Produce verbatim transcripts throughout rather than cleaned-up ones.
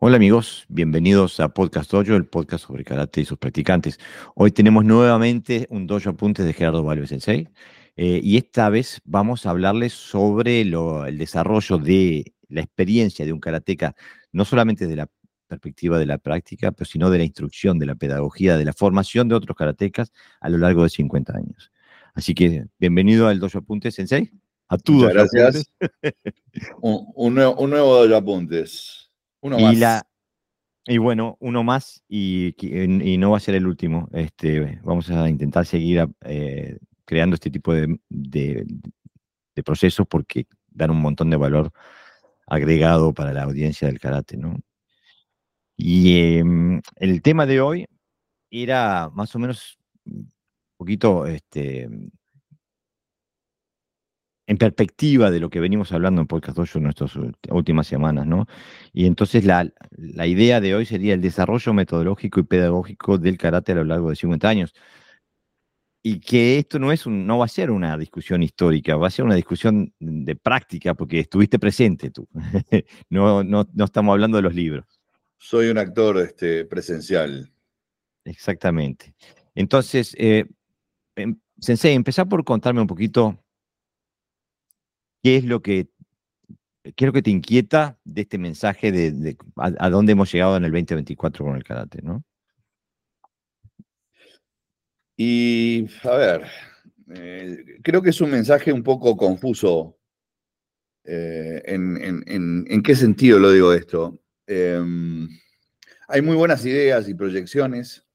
Hola amigos, bienvenidos a Podcast Dojo, el podcast sobre karate y sus practicantes. Hoy tenemos nuevamente un Dojo Apuntes de Gerardo Valve Sensei, eh, y esta vez vamos a hablarles sobre lo- el desarrollo de la experiencia de un karateca, no solamente de la perspectiva de la práctica, pero sino de la instrucción, de la pedagogía, de la formación de otros karatecas a lo largo de cincuenta años. Así que bienvenido al Dojo Apuntes Sensei, a tu Muchas Dojo gracias. Apuntes. Un, un nuevo, un nuevo doble apuntes. Uno Y más. la, Y bueno, uno más y, y no va a ser el último. Este, vamos a intentar seguir eh, creando este tipo de, de- de procesos porque dan un montón de valor agregado para la audiencia del karate, ¿no? Y em, el tema de hoy era más o menos un poquito este, en perspectiva de lo que venimos hablando en Podcast Dojo en nuestras últimas semanas, ¿no? Y entonces la, la idea de hoy sería el desarrollo metodológico y pedagógico del karate a lo largo de cincuenta años. Y que esto no es un, no va a ser una discusión histórica, va a ser una discusión de práctica, porque estuviste presente tú. No, no, no estamos hablando de los libros. Soy un actor este, presencial. Exactamente. Entonces, eh, em- Sensei, empezá por contarme un poquito qué es lo que, qué es lo que te inquieta de este mensaje de, de a, a dónde hemos llegado en el veinte veinticuatro con el karate, ¿no? Y, a ver, eh, creo que es un mensaje un poco confuso. eh, en, en- en- ¿En qué sentido lo digo esto? Eh, Hay muy buenas ideas y proyecciones,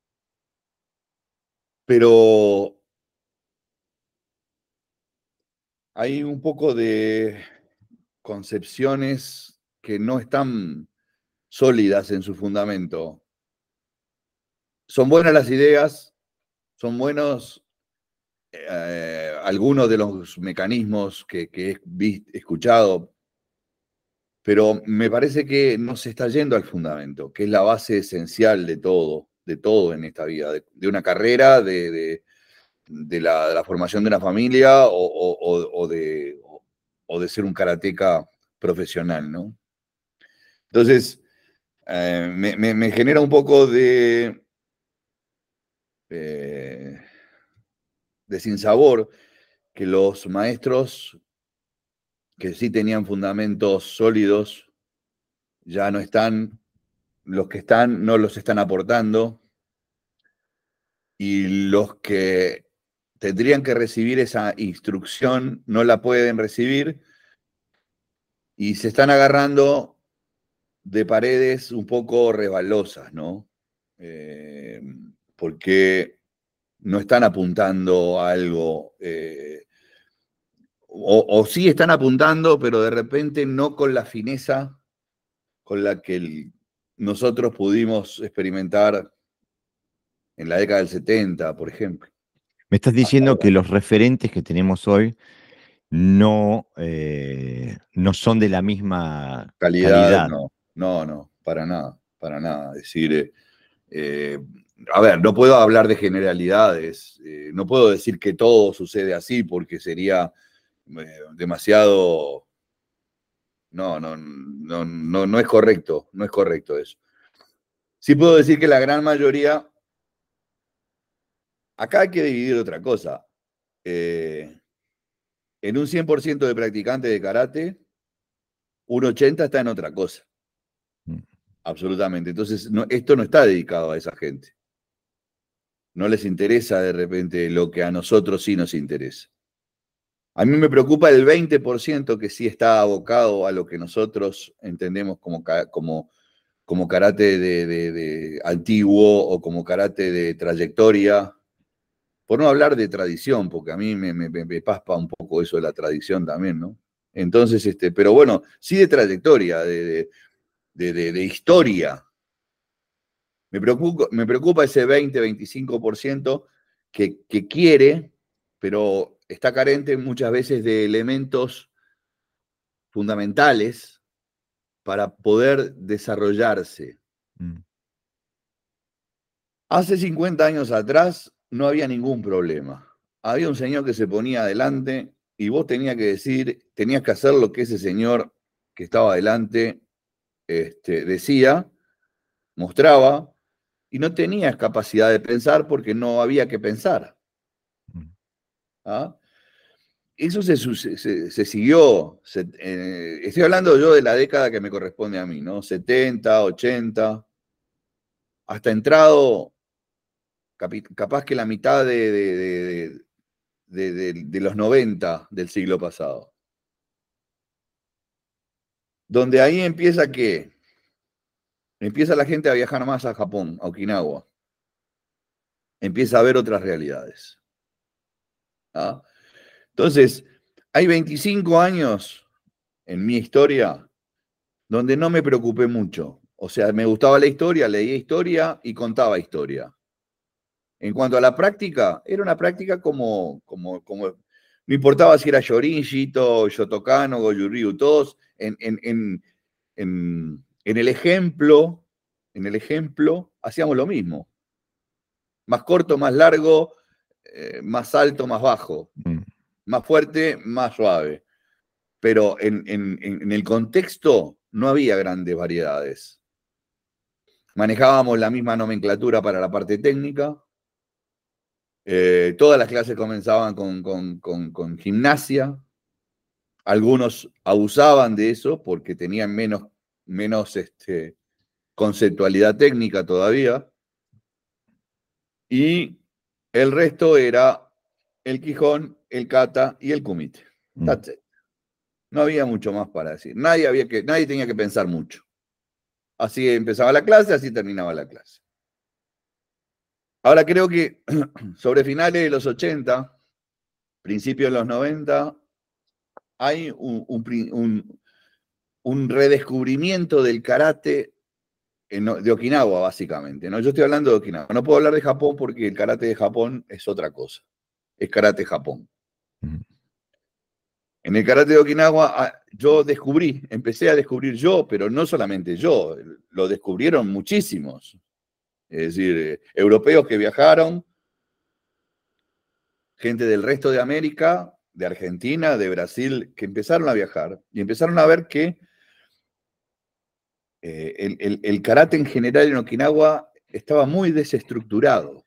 pero hay un poco de concepciones que no están sólidas en su fundamento. Son buenas las ideas, son buenos eh, algunos de los mecanismos que, que he visto, escuchado, pero me parece que no se está yendo al fundamento, que es la base esencial de todo, de todo en esta vida, de, de una carrera, de, de, de, la, de, la, formación de una familia o, o, o, de, o de ser un karateca profesional, ¿no? Entonces, eh, me, me, me genera un poco de, eh, de sinsabor que los maestros que sí tenían fundamentos sólidos ya no están, los que están no los están aportando, y los que tendrían que recibir esa instrucción no la pueden recibir y se están agarrando de paredes un poco resbalosas, ¿no? Eh, porque no están apuntando a algo, eh, o, o sí están apuntando, pero de repente no con la fineza con la que el, nosotros pudimos experimentar en la década del setenta, por ejemplo. Me estás diciendo que los referentes que tenemos hoy no, eh, no son de la misma Calidad, calidad. no, no, no, para nada, para nada. Es decir, eh, eh, a ver, no puedo hablar de generalidades, eh, no puedo decir que todo sucede así porque sería eh, demasiado, no, no, no, no, no es correcto, no es correcto eso. Sí puedo decir que la gran mayoría, acá hay que dividir otra cosa. Eh, en un cien por ciento de practicantes de karate, un ochenta está en otra cosa, Mm. absolutamente. Entonces, no, esto no está dedicado a esa gente. No les interesa de repente lo que a nosotros sí nos interesa. A mí me preocupa el veinte por ciento que sí está abocado a lo que nosotros entendemos como, como, como karate de, de, de antiguo o como karate de trayectoria, por no hablar de tradición, porque a mí me, me, me paspa un poco eso de la tradición también, ¿no? Entonces, este, pero bueno, sí de trayectoria, de, de, de, de, de historia. Me preocupa, me preocupa ese veinte, veinticinco por ciento que, que quiere, pero está carente muchas veces de elementos fundamentales para poder desarrollarse. Mm. Hace cincuenta años atrás no había ningún problema. Había un señor que se ponía adelante y vos tenías que decir, tenías que hacer lo que ese señor que estaba adelante este, decía, mostraba, y no tenías capacidad de pensar porque no había que pensar. ¿Ah? Eso se, se, se siguió, se, eh, estoy hablando yo de la década que me corresponde a mí, ¿no? setenta, ochenta, hasta entrado capaz que la mitad de, de, de, de, de, de los noventa del siglo pasado. Donde ahí empieza ¿qué? Empieza la gente a viajar más a Japón, a Okinawa. Empieza a ver otras realidades. ¿Ah? Entonces, hay veinticinco años en mi historia donde no me preocupé mucho. O sea, me gustaba la historia, leía historia y contaba historia. En cuanto a la práctica, era una práctica como, como, como no importaba si era Shorin, Shito, Shotokano, Goju-Ryu, todos en, en, en, en, en el ejemplo, en el ejemplo, hacíamos lo mismo. Más corto, más largo, eh, más alto, más bajo. Mm. Más fuerte, más suave. Pero en, en, en el contexto no había grandes variedades. Manejábamos la misma nomenclatura para la parte técnica. Eh, todas las clases comenzaban con, con, con, con gimnasia. Algunos abusaban de eso porque tenían menos, menos este, conceptualidad técnica todavía. Y el resto era el Quijón, el Kata y el Kumite. That's it. No había mucho más para decir. Nadie, había que, nadie tenía que pensar mucho. Así empezaba la clase, así terminaba la clase. Ahora creo que sobre finales de los ochenta, principios de los noventa, hay un, un, un, un redescubrimiento del karate en, de Okinawa, básicamente, ¿no? Yo estoy hablando de Okinawa. No puedo hablar de Japón porque el karate de Japón es otra cosa. Es karate Japón. Uh-huh. En el karate de Okinawa yo descubrí, empecé a descubrir yo, pero no solamente yo, lo descubrieron muchísimos. Es decir, europeos que viajaron, gente del resto de América, de Argentina, de Brasil, que empezaron a viajar y empezaron a ver que eh, el, el, el karate en general en Okinawa estaba muy desestructurado.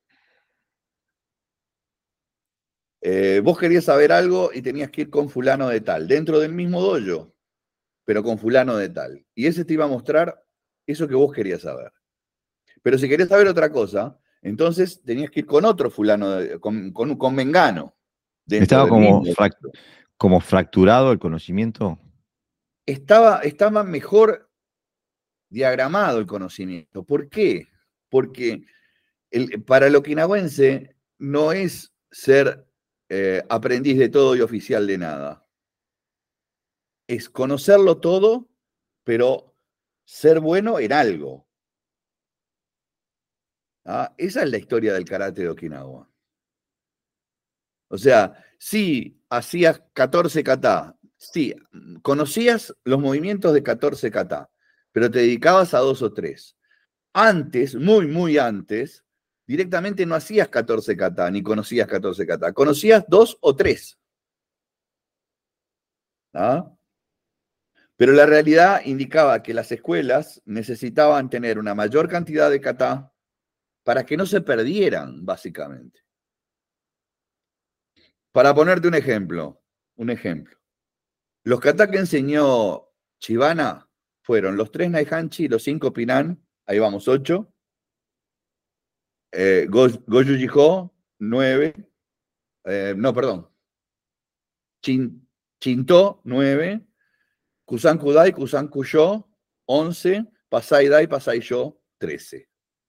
Eh, vos querías saber algo y tenías que ir con fulano de tal, dentro del mismo dojo, pero con fulano de tal. Y ese te iba a mostrar eso que vos querías saber. Pero si querías saber otra cosa, entonces tenías que ir con otro fulano, de, con, con, con Mengano. Estaba como, frac como fracturado el conocimiento. Estaba, estaba mejor diagramado el conocimiento. ¿Por qué? Porque el, para el okinawense no es ser eh, aprendiz de todo y oficial de nada. Es conocerlo todo, pero ser bueno en algo. ¿Ah? Esa es la historia del karate de Okinawa. O sea, sí, hacías catorce kata, sí, conocías los movimientos de catorce kata, pero te dedicabas a dos o tres. Antes, muy, muy antes, directamente no hacías catorce kata, ni conocías catorce kata, conocías dos o tres. ¿Ah? Pero la realidad indicaba que las escuelas necesitaban tener una mayor cantidad de kata para que no se perdieran, básicamente. Para ponerte un ejemplo, un ejemplo. Los kata que enseñó Chibana fueron los tres Naihanchi y los cinco Pinan, ahí vamos, ocho. Eh, Go, Goju Jiho, nueve. Eh, no, perdón. Chin, Chinto, nueve. Kusan Kudai, Kusan Kusho, once. Pasai Dai, Pasai Sho, trece.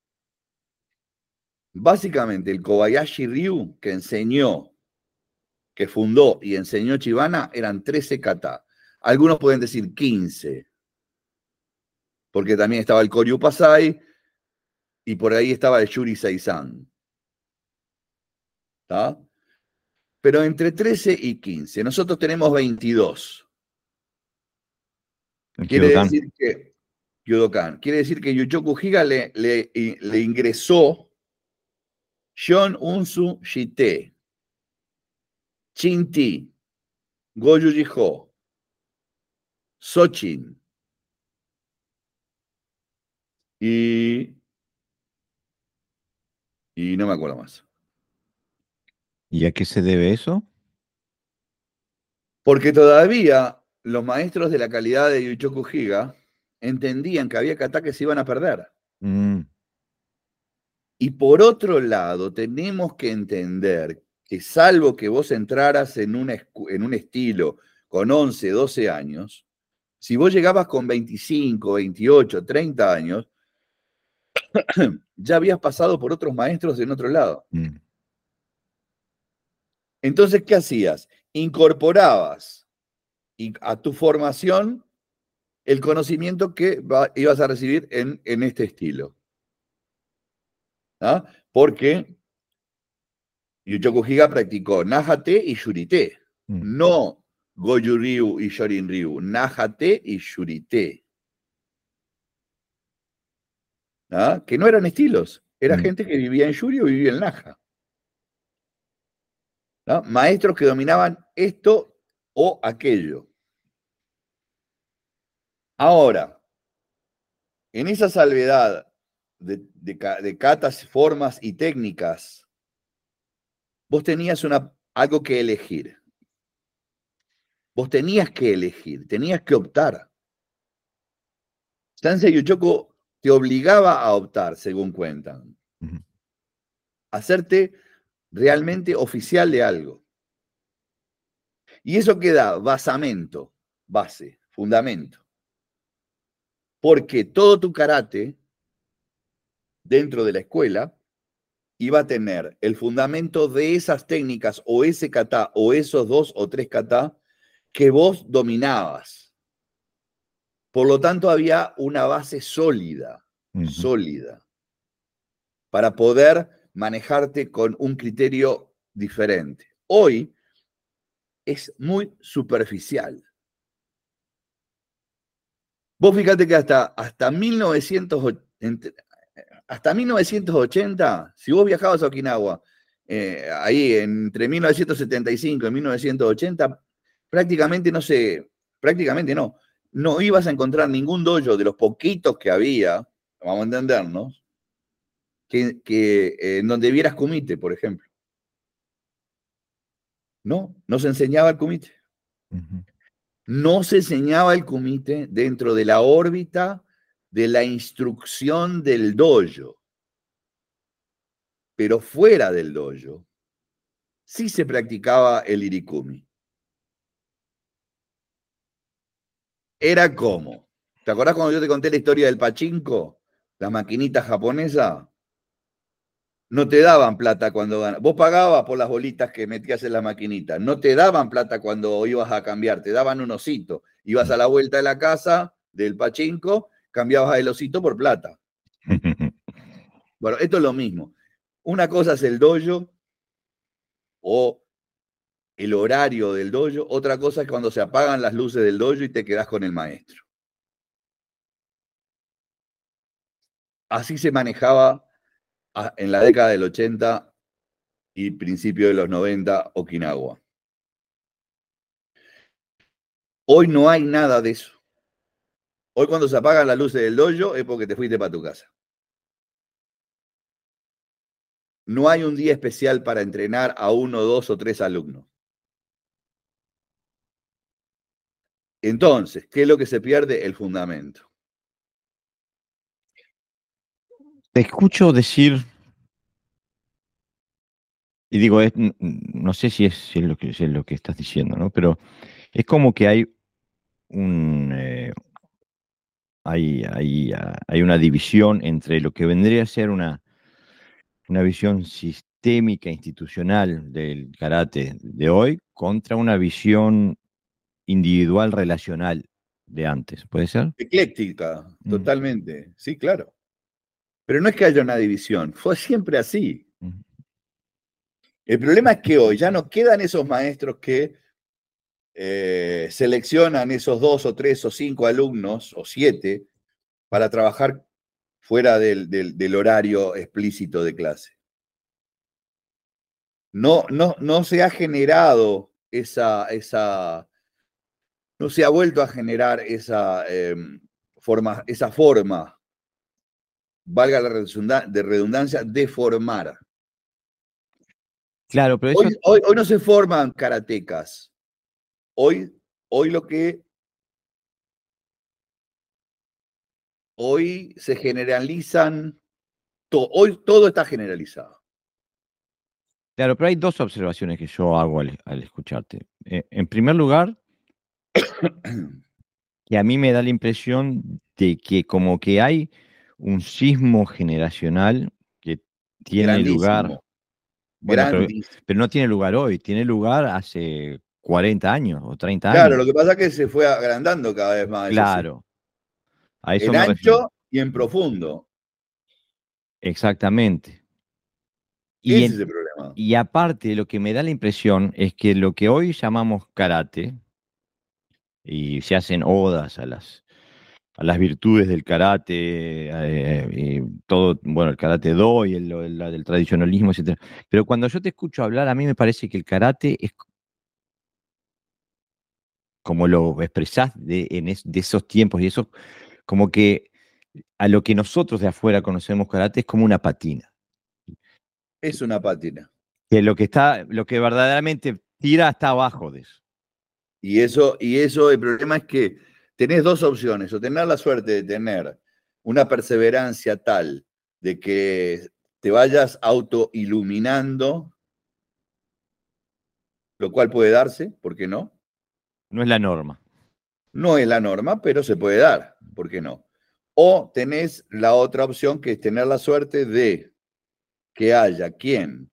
Básicamente, el Kobayashi Ryu que enseñó, que fundó y enseñó Chibana, eran trece kata. Algunos pueden decir quince, porque también estaba el Koryu Pasai y por ahí estaba el Yuri Seizan. ¿Está? Pero entre trece y quince. Nosotros tenemos veintidós. Quiere decir que Kyodokan. Quiere decir que Yuchoku Higa le, le, le ingresó Shon Unsu Shite, Chinti, Goju Jiho, Sochin, Y, y no me acuerdo más. ¿Y a qué se debe eso? Porque todavía los maestros de la calidad de Yuchoku Higa entendían que había kata que se iban a perder. Mm, Y por otro lado, tenemos que entender que salvo que vos entraras en un, en un estilo con once, doce años, si vos llegabas con veinticinco, veintiocho, treinta años, ya habías pasado por otros maestros en otro lado. mm, Entonces, ¿qué hacías? Incorporabas a tu formación el conocimiento que va, ibas a recibir en, en este estilo. ¿Ah? Porque Yuchoku Higa practicó Nahate y Shurite, mm, no Goju Ryu y Shorin Ryu, Nahate y Shurite. ¿Ah? Que no eran estilos, era mm. gente que vivía en Shuri o vivía en Naha. ¿Ah? Maestros que dominaban esto o aquello. Ahora, en esa salvedad de, de, de catas, formas y técnicas, vos tenías una, algo que elegir. Vos tenías que elegir, tenías que optar. Sansei Yuchoku te obligaba a optar, según cuentan. Ujú. Hacerte realmente oficial de algo. Y eso queda basamento, base, fundamento. Porque todo tu karate dentro de la escuela iba a tener el fundamento de esas técnicas o ese kata o esos dos o tres kata que vos dominabas. Por lo tanto, había una base sólida, Ujú. sólida, para poder manejarte con un criterio diferente. Hoy es muy superficial. Vos fíjate que hasta, hasta, mil novecientos, hasta mil novecientos ochenta, si vos viajabas a Okinawa, eh, ahí entre mil novecientos setenta y cinco y mil novecientos ochenta, prácticamente no sé, prácticamente no, no ibas a encontrar ningún dojo de los poquitos que había, vamos a entendernos, que, que eh, en donde vieras kumite, por ejemplo. No, no se enseñaba el kumite. Ujú. No se enseñaba el kumite dentro de la órbita de la instrucción del dojo. Pero fuera del dojo, sí se practicaba el irikumi. Era como, ¿te acordás cuando yo te conté la historia del pachinko? La maquinita japonesa. No te daban plata cuando ganabas. Vos pagabas por las bolitas que metías en la maquinita. No te daban plata cuando ibas a cambiar, te daban un osito. Ibas a la vuelta de la casa del pachinko, cambiabas el osito por plata. Bueno, esto es lo mismo. Una cosa es el dojo o el horario del dojo, otra cosa es cuando se apagan las luces del dojo y te quedás con el maestro. Así se manejaba en la década del ochenta y principio de los noventa Okinawa. Hoy no hay nada de eso. Hoy cuando se apagan las luces del dojo es porque te fuiste para tu casa. No hay un día especial para entrenar a uno, dos o tres alumnos. Entonces, ¿qué es lo que se pierde? El fundamento. Te escucho decir, y digo, es- n- n- no sé si es, si es lo que, si es lo que estás diciendo, ¿no? Pero es como que hay un, eh, hay, hay, ah, hay una división entre lo que vendría a ser una, una visión sistémica, institucional del karate de hoy contra una visión individual, relacional de antes. ¿Puede ser? Ecléctica, Mm, totalmente. Sí, claro. Pero no es que haya una división, fue siempre así. mm, El problema es que hoy ya no quedan esos maestros que eh, seleccionan esos dos o tres o cinco alumnos o siete para trabajar fuera del, del, del horario explícito de clase. No, no, no se ha generado esa, esa, no se ha vuelto a generar esa, eh, forma, esa forma valga la redunda- de redundancia, de formar. Claro, pero eso, Hoy, hoy, hoy no se forman karatecas. Hoy, hoy lo que hoy se generalizan, to- hoy todo está generalizado. claro, pero hay dos observaciones que yo hago al, al escucharte. Eh, en primer lugar, que a mí me da la impresión de que como que hay un sismo generacional que tiene lugar, Grandísimo, bueno, pero, grandísimo. pero no tiene lugar hoy, tiene lugar hace cuarenta años o treinta Claro, lo años. que pasa es que se fue agrandando cada vez más ese sí. Claro, a eso En me refiero. ancho y en Mm, profundo. exactamente. Y, Ese es en- el problema. y aparte, lo que me da la impresión es que lo que hoy llamamos karate, y se hacen odas a las, a las virtudes del karate, eh, y todo, bueno, el karate do y el, el- el tradicionalismo, etcétera. Pero cuando yo te escucho hablar, a mí me parece que el karate es como lo expresás de, en es- de esos tiempos y eso, como que a lo que nosotros de afuera conocemos karate es como una patina. Es una pátina. Que lo que está, lo que verdaderamente tira está abajo de eso. Y eso, y eso, el problema es que tenés dos opciones, o tener la suerte de tener una perseverancia tal de que te vayas autoiluminando, lo cual puede darse, ¿por qué no? No es la norma. No es la norma, pero se puede dar, ¿por qué no? O tenés la otra opción, que es tener la suerte de que haya quien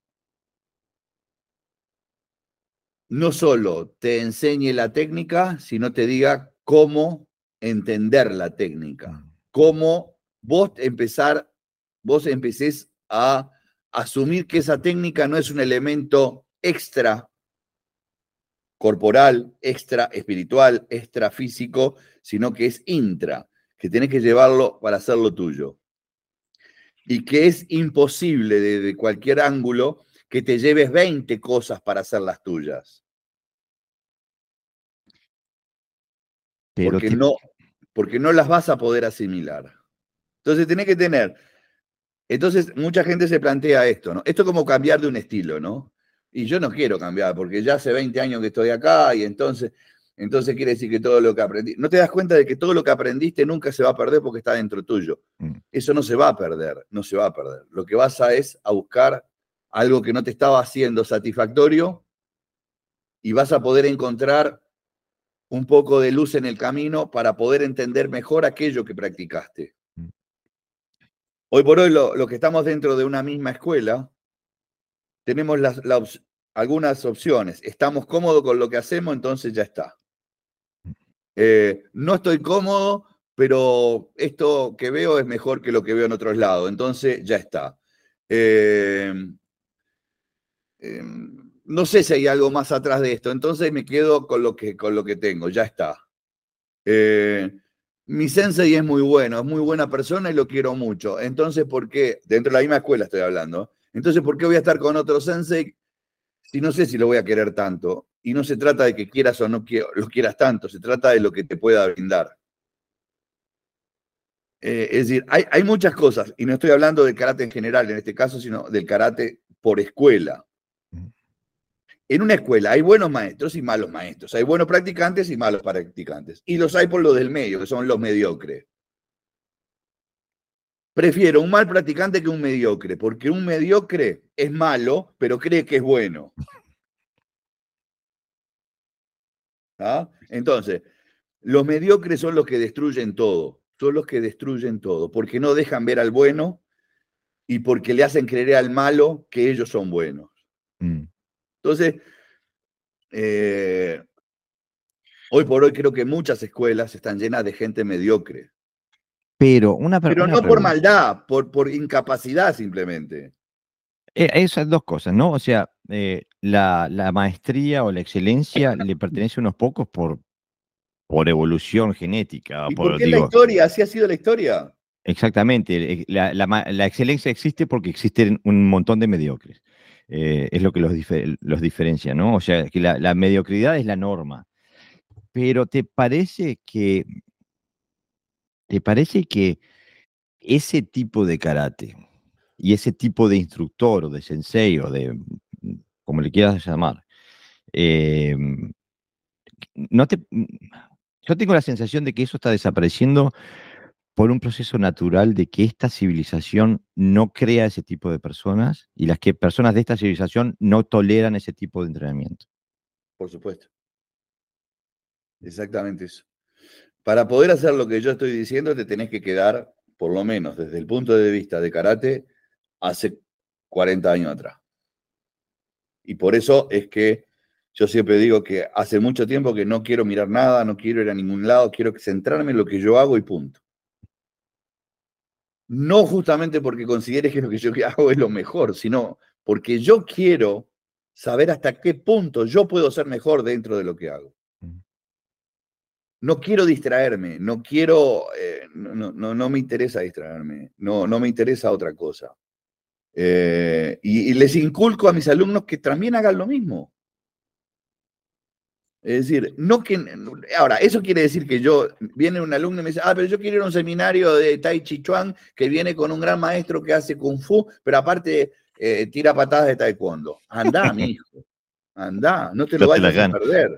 no solo te enseñe la técnica, sino te diga cómo entender la técnica, cómo vos empezar, vos empecés a asumir que esa técnica no es un elemento extra corporal, extra espiritual, extra físico, sino que es intra, que tenés que llevarlo para hacerlo tuyo. Y que es imposible desde cualquier ángulo que te lleves veinte cosas para hacerlas tuyas. Pero Porque te, no, porque no las vas a poder asimilar. Entonces tenés que tener. Entonces mucha gente se plantea esto, ¿no? Esto es como cambiar de un estilo, ¿no? Y yo no quiero cambiar, porque ya hace veinte años que estoy acá y entonces, entonces quiere decir que todo lo que aprendí. No te das cuenta de que todo lo que aprendiste nunca se va a perder porque está dentro tuyo. mm, Eso no se va a perder, no se va a perder. Lo que vas a es a buscar algo que no te estaba haciendo satisfactorio y vas a poder encontrar un poco de luz en el camino para poder entender mejor aquello que practicaste. mm. Hoy por hoy, lo, lo que estamos dentro de una misma escuela, tenemos las, la op- algunas opciones. Estamos cómodos con lo que hacemos, entonces ya está. Eh, no estoy cómodo, pero esto que veo es mejor que lo que veo en otros lados, entonces ya está. Eh, eh, no sé si hay algo más atrás de esto, entonces me quedo con lo que, con lo que tengo, ya está. Eh, mi sensei es muy bueno, es muy buena persona y lo quiero mucho. Entonces, ¿por qué? Dentro de la misma escuela estoy hablando. Entonces, ¿por qué voy a estar con otro sensei si no sé si lo voy a querer tanto? Y no se trata de que quieras o no lo quieras tanto, se trata de lo que te pueda brindar. Eh, es decir, hay, hay muchas cosas, y no estoy hablando del karate en general en este caso, sino del karate por escuela. En una escuela hay buenos maestros y malos maestros, hay buenos practicantes y malos practicantes, y los hay por los del medio, que son los mediocres. Prefiero un mal practicante que un mediocre, porque un mediocre es malo, pero cree que es bueno. ¿Ah? Entonces, los mediocres son los que destruyen todo, son los que destruyen todo, porque no dejan ver al bueno y porque le hacen creer al malo que ellos son buenos. Mm. Entonces, eh, hoy por hoy creo que muchas escuelas están llenas de gente mediocre, Pero una, pre- pero una no por pregunta. maldad, por, por incapacidad simplemente. Eh, esas dos cosas, ¿no? O sea, eh, la, la maestría o la excelencia le pertenece a unos pocos por, por evolución genética, ¿Y por por, qué es la digo, historia? ¿Así ha sido la historia? exactamente. eh, La, la ma- la excelencia existe porque existen un montón de mediocres. Eh, es lo que los, dife- los diferencia, ¿no? O sea, que la, la mediocridad es la norma. Pero ¿te parece que, te parece que ese tipo de karate y ese tipo de instructor o de sensei o de, como le quieras llamar, eh, no te, yo tengo la sensación de que eso está desapareciendo por un proceso natural de que esta civilización no crea ese tipo de personas y las que personas de esta civilización no toleran ese tipo de entrenamiento. Por supuesto. Exactamente eso. Para poder hacer lo que yo estoy diciendo, te tenés que quedar, por lo menos desde el punto de vista de karate, hace cuarenta años atrás. Y por eso es que yo siempre digo que hace mucho tiempo que no quiero mirar nada, no quiero ir a ningún lado, quiero centrarme en lo que yo hago y punto. No justamente porque consideres que lo que yo hago es lo mejor, sino porque yo quiero saber hasta qué punto yo puedo ser mejor dentro de lo que hago. No quiero distraerme, no quiero, eh, no, no, no me interesa distraerme, no, no me interesa otra cosa. Eh, y, y les inculco a mis alumnos que también hagan lo mismo. Es decir, no que. Ahora, eso quiere decir que yo. Viene un alumno y me dice, ah, pero yo quiero ir a un seminario de Tai Chi Chuan que viene con un gran maestro que hace Kung Fu, pero aparte eh, tira patadas de Taekwondo. Andá, mi hijo. Andá, no te lo Date la vayas a gana. perder.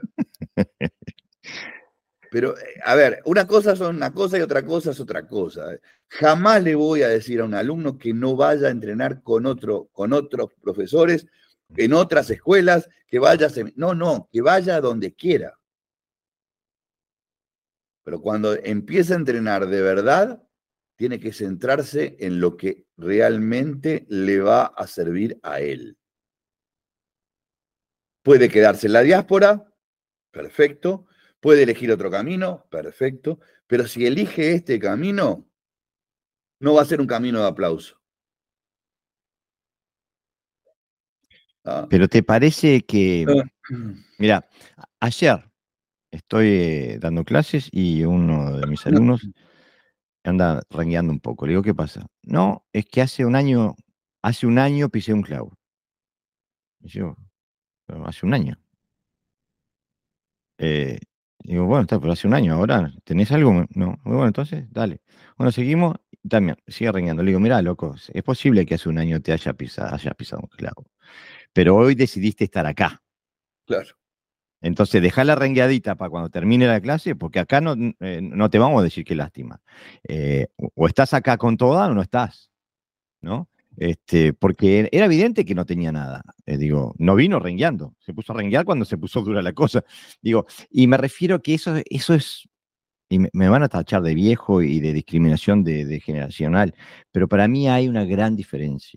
Pero, a ver, una cosa son una cosa y otra cosa es otra cosa. Jamás le voy a decir a un alumno que no vaya a entrenar con, otro, con otros profesores en otras escuelas, que vaya a... No, no, que vaya donde quiera. Pero cuando empieza a entrenar de verdad, tiene que centrarse en lo que realmente le va a servir a él. Puede quedarse en la diáspora, perfecto. Puede elegir otro camino, perfecto. Pero si elige este camino, no va a ser un camino de aplauso. ¿Ah? Pero te parece que, mira, ayer estoy eh, dando clases y uno de mis alumnos anda rengueando un poco. Le digo, ¿qué pasa? No, es que hace un año, hace un año pisé un clavo. Y yo, "Pero hace un año. Eh, digo, bueno, está, pero hace un año, ahora, ¿tenés algo? No, bueno, entonces, dale. Bueno, seguimos, y también, sigue rengueando. Le digo, mira, loco, es posible que hace un año te haya pisado, hayas pisado un clavo, pero hoy decidiste estar acá. Claro. Entonces, dejá la rengueadita para cuando termine la clase, porque acá no, eh, no te vamos a decir qué lástima. Eh, o estás acá con toda o no estás, ¿no? Este, porque era evidente que no tenía nada. Eh, digo, no vino rengueando, se puso a renguear cuando se puso dura la cosa. Digo, y me refiero que eso, eso es, y me, me van a tachar de viejo y de discriminación de, de generacional, pero para mí hay una gran diferencia.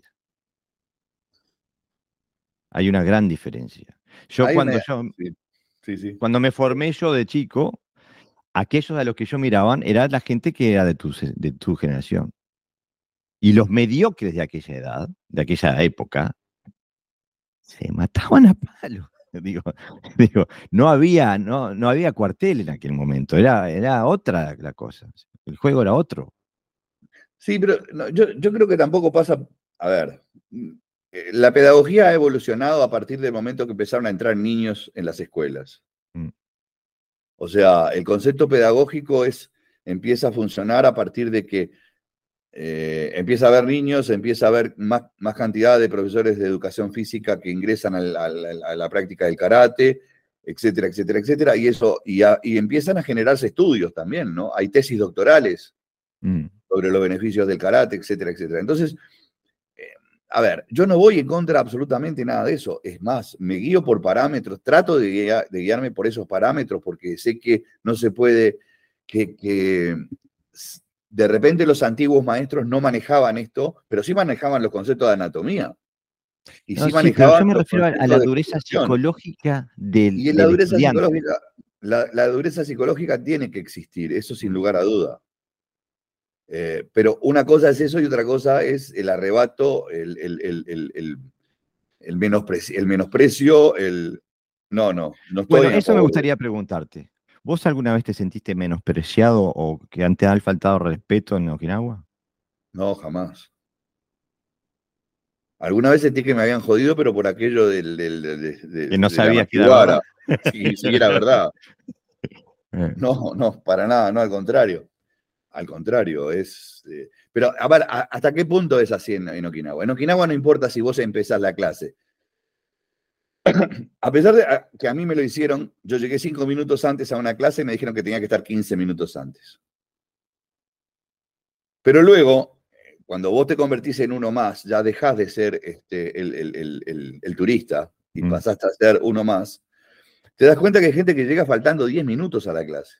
Hay una gran diferencia. Yo Hay cuando una... yo, Sí, sí, sí. cuando me formé yo de chico, aquellos a los que yo miraban era la gente que era de tu, de tu generación. Y los mediocres de aquella edad, de aquella época, se mataban a palo. Digo, digo, no había, no, no había cuartel en aquel momento, era, era otra la cosa. El juego era otro. Sí, pero no, yo, yo creo que tampoco pasa. A ver, la pedagogía ha evolucionado a partir del momento que empezaron a entrar niños en las escuelas. Mm. O sea, el concepto pedagógico es, empieza a funcionar a partir de que eh, empieza a haber niños, empieza a haber más, más cantidad de profesores de educación física que ingresan al, al, a la práctica del karate, etcétera, etcétera, etcétera, y eso, y, a, y empiezan a generarse estudios también, ¿no? Hay tesis doctorales Mm. sobre los beneficios del karate, etcétera, etcétera. Entonces, eh, a ver, yo no voy en contra absolutamente nada de eso. Es más, me guío por parámetros, trato de, guiar, de guiarme por esos parámetros porque sé que no se puede, que, que de repente los antiguos maestros no manejaban esto, pero sí manejaban los conceptos de anatomía. Y No, sí sí, pero manejaban yo me los refiero a, a conceptos la de dureza formación. psicológica del, Y en la del dureza estudiante. psicológica, la, la dureza psicológica tiene que existir, eso sin lugar a duda. Eh, pero una cosa es eso y otra cosa es el arrebato, el, el, el, el, el, el menosprecio, el menosprecio, el... No, no, no Bueno, estoy a eso me favor de eso. gustaría preguntarte. ¿Vos alguna vez te sentiste menospreciado o que te ha faltado respeto en Okinawa? No, jamás. Alguna vez sentí que me habían jodido, pero por aquello del, del, del- de, Que no de la sabías que era verdad. Machiwara. Sí, sí, era verdad. Eh, No, no, para nada, no, al contrario. Al contrario, es... eh, Pero, a ver, ¿hasta qué punto es así en, en Okinawa? En Okinawa no importa si vos empezás la clase. A pesar de que a mí me lo hicieron, yo llegué cinco minutos antes a una clase y me dijeron que tenía que estar quince minutos antes. Pero luego, cuando vos te convertís en uno más, ya dejás de ser este, el, el, el, el, el turista y mm. pasaste a ser uno más, te das cuenta que hay gente que llega faltando diez minutos a la clase.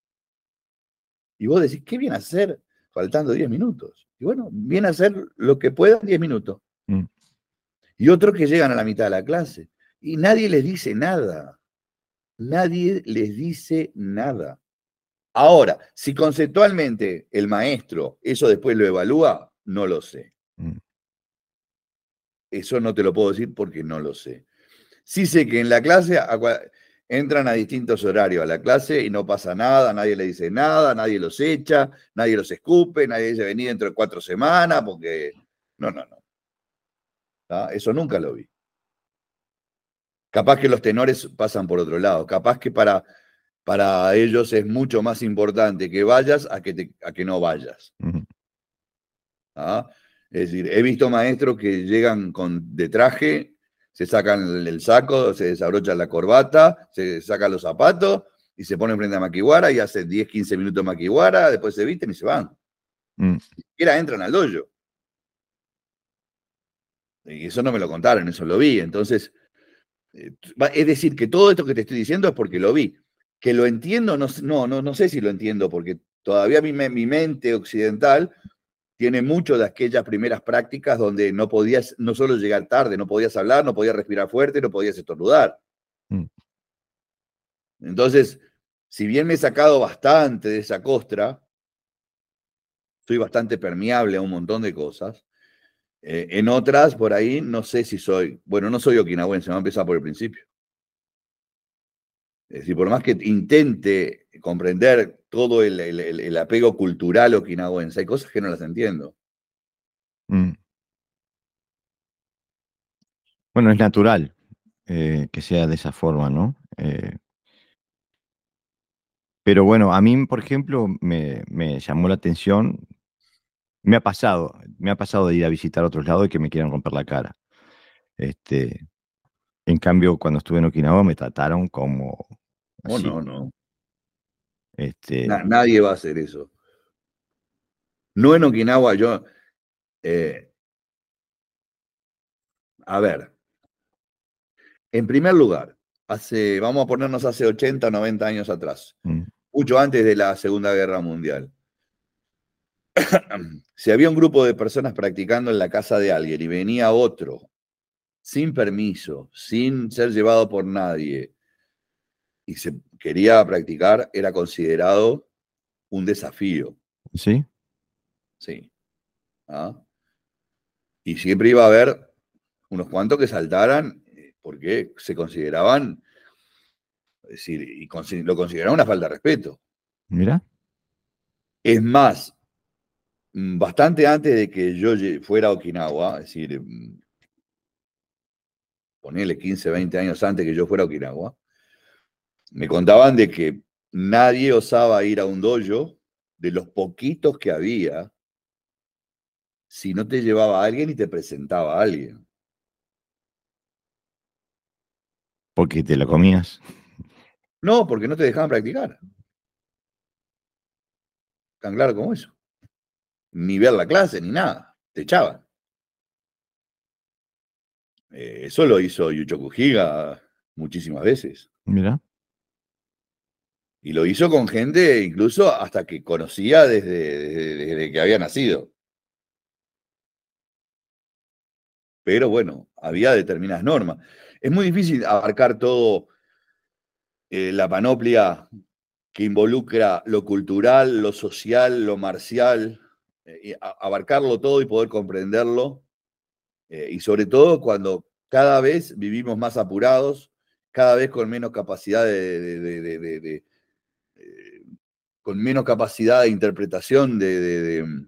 Y vos decís, ¿qué viene a hacer faltando diez minutos? Y bueno, viene a hacer lo que puedan diez minutos. Mm. Y otros que llegan a la mitad de la clase. Y nadie les dice nada. Nadie les dice nada. Ahora, si conceptualmente el maestro eso después lo evalúa, no lo sé. Mm. Eso no te lo puedo decir porque no lo sé. Sí sé que en la clase entran a distintos horarios a la clase y no pasa nada, nadie le dice nada, nadie los echa, nadie los escupe, nadie dice venir dentro de cuatro semanas porque... No, no, no. ¿Ah? Eso nunca lo vi. Capaz que los tenores pasan por otro lado, capaz que para, para ellos es mucho más importante que vayas a que, te, a que no vayas. Uh-huh. ¿Ah? Es decir, he visto maestros que llegan con, de traje, se sacan el saco, se desabrochan la corbata, se sacan los zapatos y se ponen frente a Makiwara y hacen diez, quince minutos Makiwara, después se visten y se van. Mm. Ni siquiera entran al dojo. Y eso no me lo contaron, eso lo vi. Entonces, es decir, que todo esto que te estoy diciendo es porque lo vi. Que lo entiendo, no, no, no, no sé si lo entiendo, porque todavía mi, mi mente occidental tiene mucho de aquellas primeras prácticas donde no podías no solo llegar tarde, no podías hablar, no podías respirar fuerte, no podías estornudar. Mm. Entonces, si bien me he sacado bastante de esa costra, soy bastante permeable a un montón de cosas. Eh, en otras, por ahí, no sé si soy, bueno, no soy okinawense, vamos a empezar por el principio. Es decir, por más que intente comprender todo el, el, el apego cultural okinawense, hay cosas que no las entiendo. Mm. Bueno, es natural eh, que sea de esa forma, ¿no? Eh, pero bueno, a mí, por ejemplo, me, me llamó la atención, me ha pasado, me ha pasado de ir a visitar otros lados y que me quieran romper la cara. Este, en cambio, cuando estuve en Okinawa me trataron como así. Oh, no, no. Este... Na, nadie va a hacer eso. No en Okinawa, yo... Eh, a ver. En primer lugar, hace, vamos a ponernos hace ochenta, noventa años atrás, mm. mucho antes de la Segunda Guerra Mundial. Si había un grupo de personas practicando en la casa de alguien y venía otro, sin permiso, sin ser llevado por nadie, y se quería practicar, era considerado un desafío. ¿Sí? Sí. ¿Ah? Y siempre iba a haber unos cuantos que saltaran porque se consideraban, es decir, y lo consideraban una falta de respeto. Mira. Es más, bastante antes de que yo fuera a Okinawa, es decir, ponele quince, veinte años antes que yo fuera a Okinawa, me contaban de que nadie osaba ir a un dojo, de los poquitos que había, si no te llevaba a alguien y te presentaba a alguien. ¿Porque te lo comías? No, porque no te dejaban practicar. Tan claro como eso. Ni ver la clase, ni nada. Te echaban. Eh, eso lo hizo Yuchoku Higa muchísimas veces. Mira. Y lo hizo con gente incluso hasta que conocía desde, desde, desde que había nacido. Pero bueno, había determinadas normas. Es muy difícil abarcar todo eh, la panoplia que involucra lo cultural, lo social, lo marcial, eh, abarcarlo todo y poder comprenderlo. Eh, y sobre todo cuando cada vez vivimos más apurados, cada vez con menos capacidad de, de, de, de, de, de eh, con menos capacidad de interpretación, de, de, de,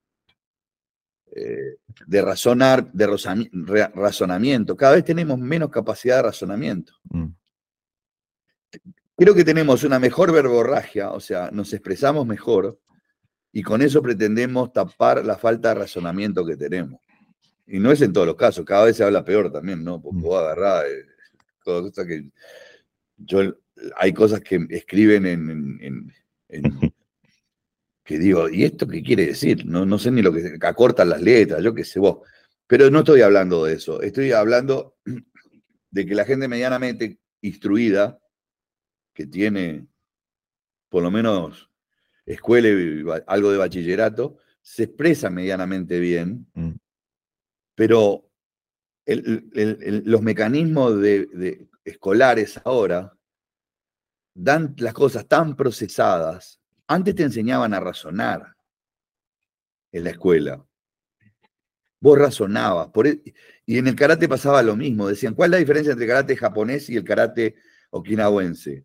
eh, de razonar, de razonamiento. Cada vez tenemos menos capacidad de razonamiento. Mm. Creo que tenemos una mejor verborragia, o sea, nos expresamos mejor, Y con eso pretendemos tapar la falta de razonamiento que tenemos. Y no es en todos los casos, cada vez se habla peor también, ¿no? Porque vos agarrás, eh, cosas que yo, hay cosas que escriben en, en, en, en que digo, ¿y esto qué quiere decir? No, no sé ni lo que acortan las letras, yo qué sé vos. Pero no estoy hablando de eso, estoy hablando de que la gente medianamente instruida, que tiene por lo menos escuela y algo de bachillerato, se expresa medianamente bien, mm. pero el, el, el, los mecanismos de, de escolares ahora dan las cosas tan procesadas. Antes te enseñaban a razonar en la escuela. Vos razonabas. Por el, y en el karate pasaba lo mismo. Decían, ¿cuál es la diferencia entre el karate japonés y el karate okinawense?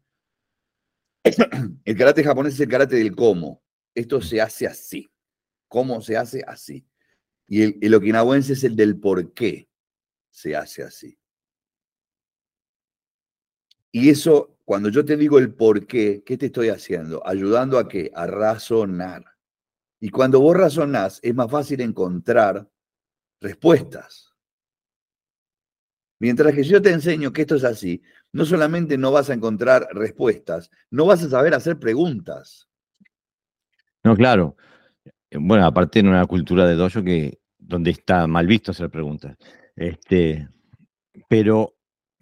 El karate japonés es el karate del cómo. Esto se hace así. ¿Cómo se hace así? Y el, el okinawense es el del por qué se hace así. Y eso, cuando yo te digo el por qué, ¿qué te estoy haciendo? Ayudando a qué? A razonar. Y cuando vos razonás, es más fácil encontrar respuestas. Mientras que yo te enseño que esto es así, no solamente no vas a encontrar respuestas, no vas a saber hacer preguntas. No, claro. Bueno, aparte en una cultura de dojo que, donde está mal visto hacer preguntas. Este, pero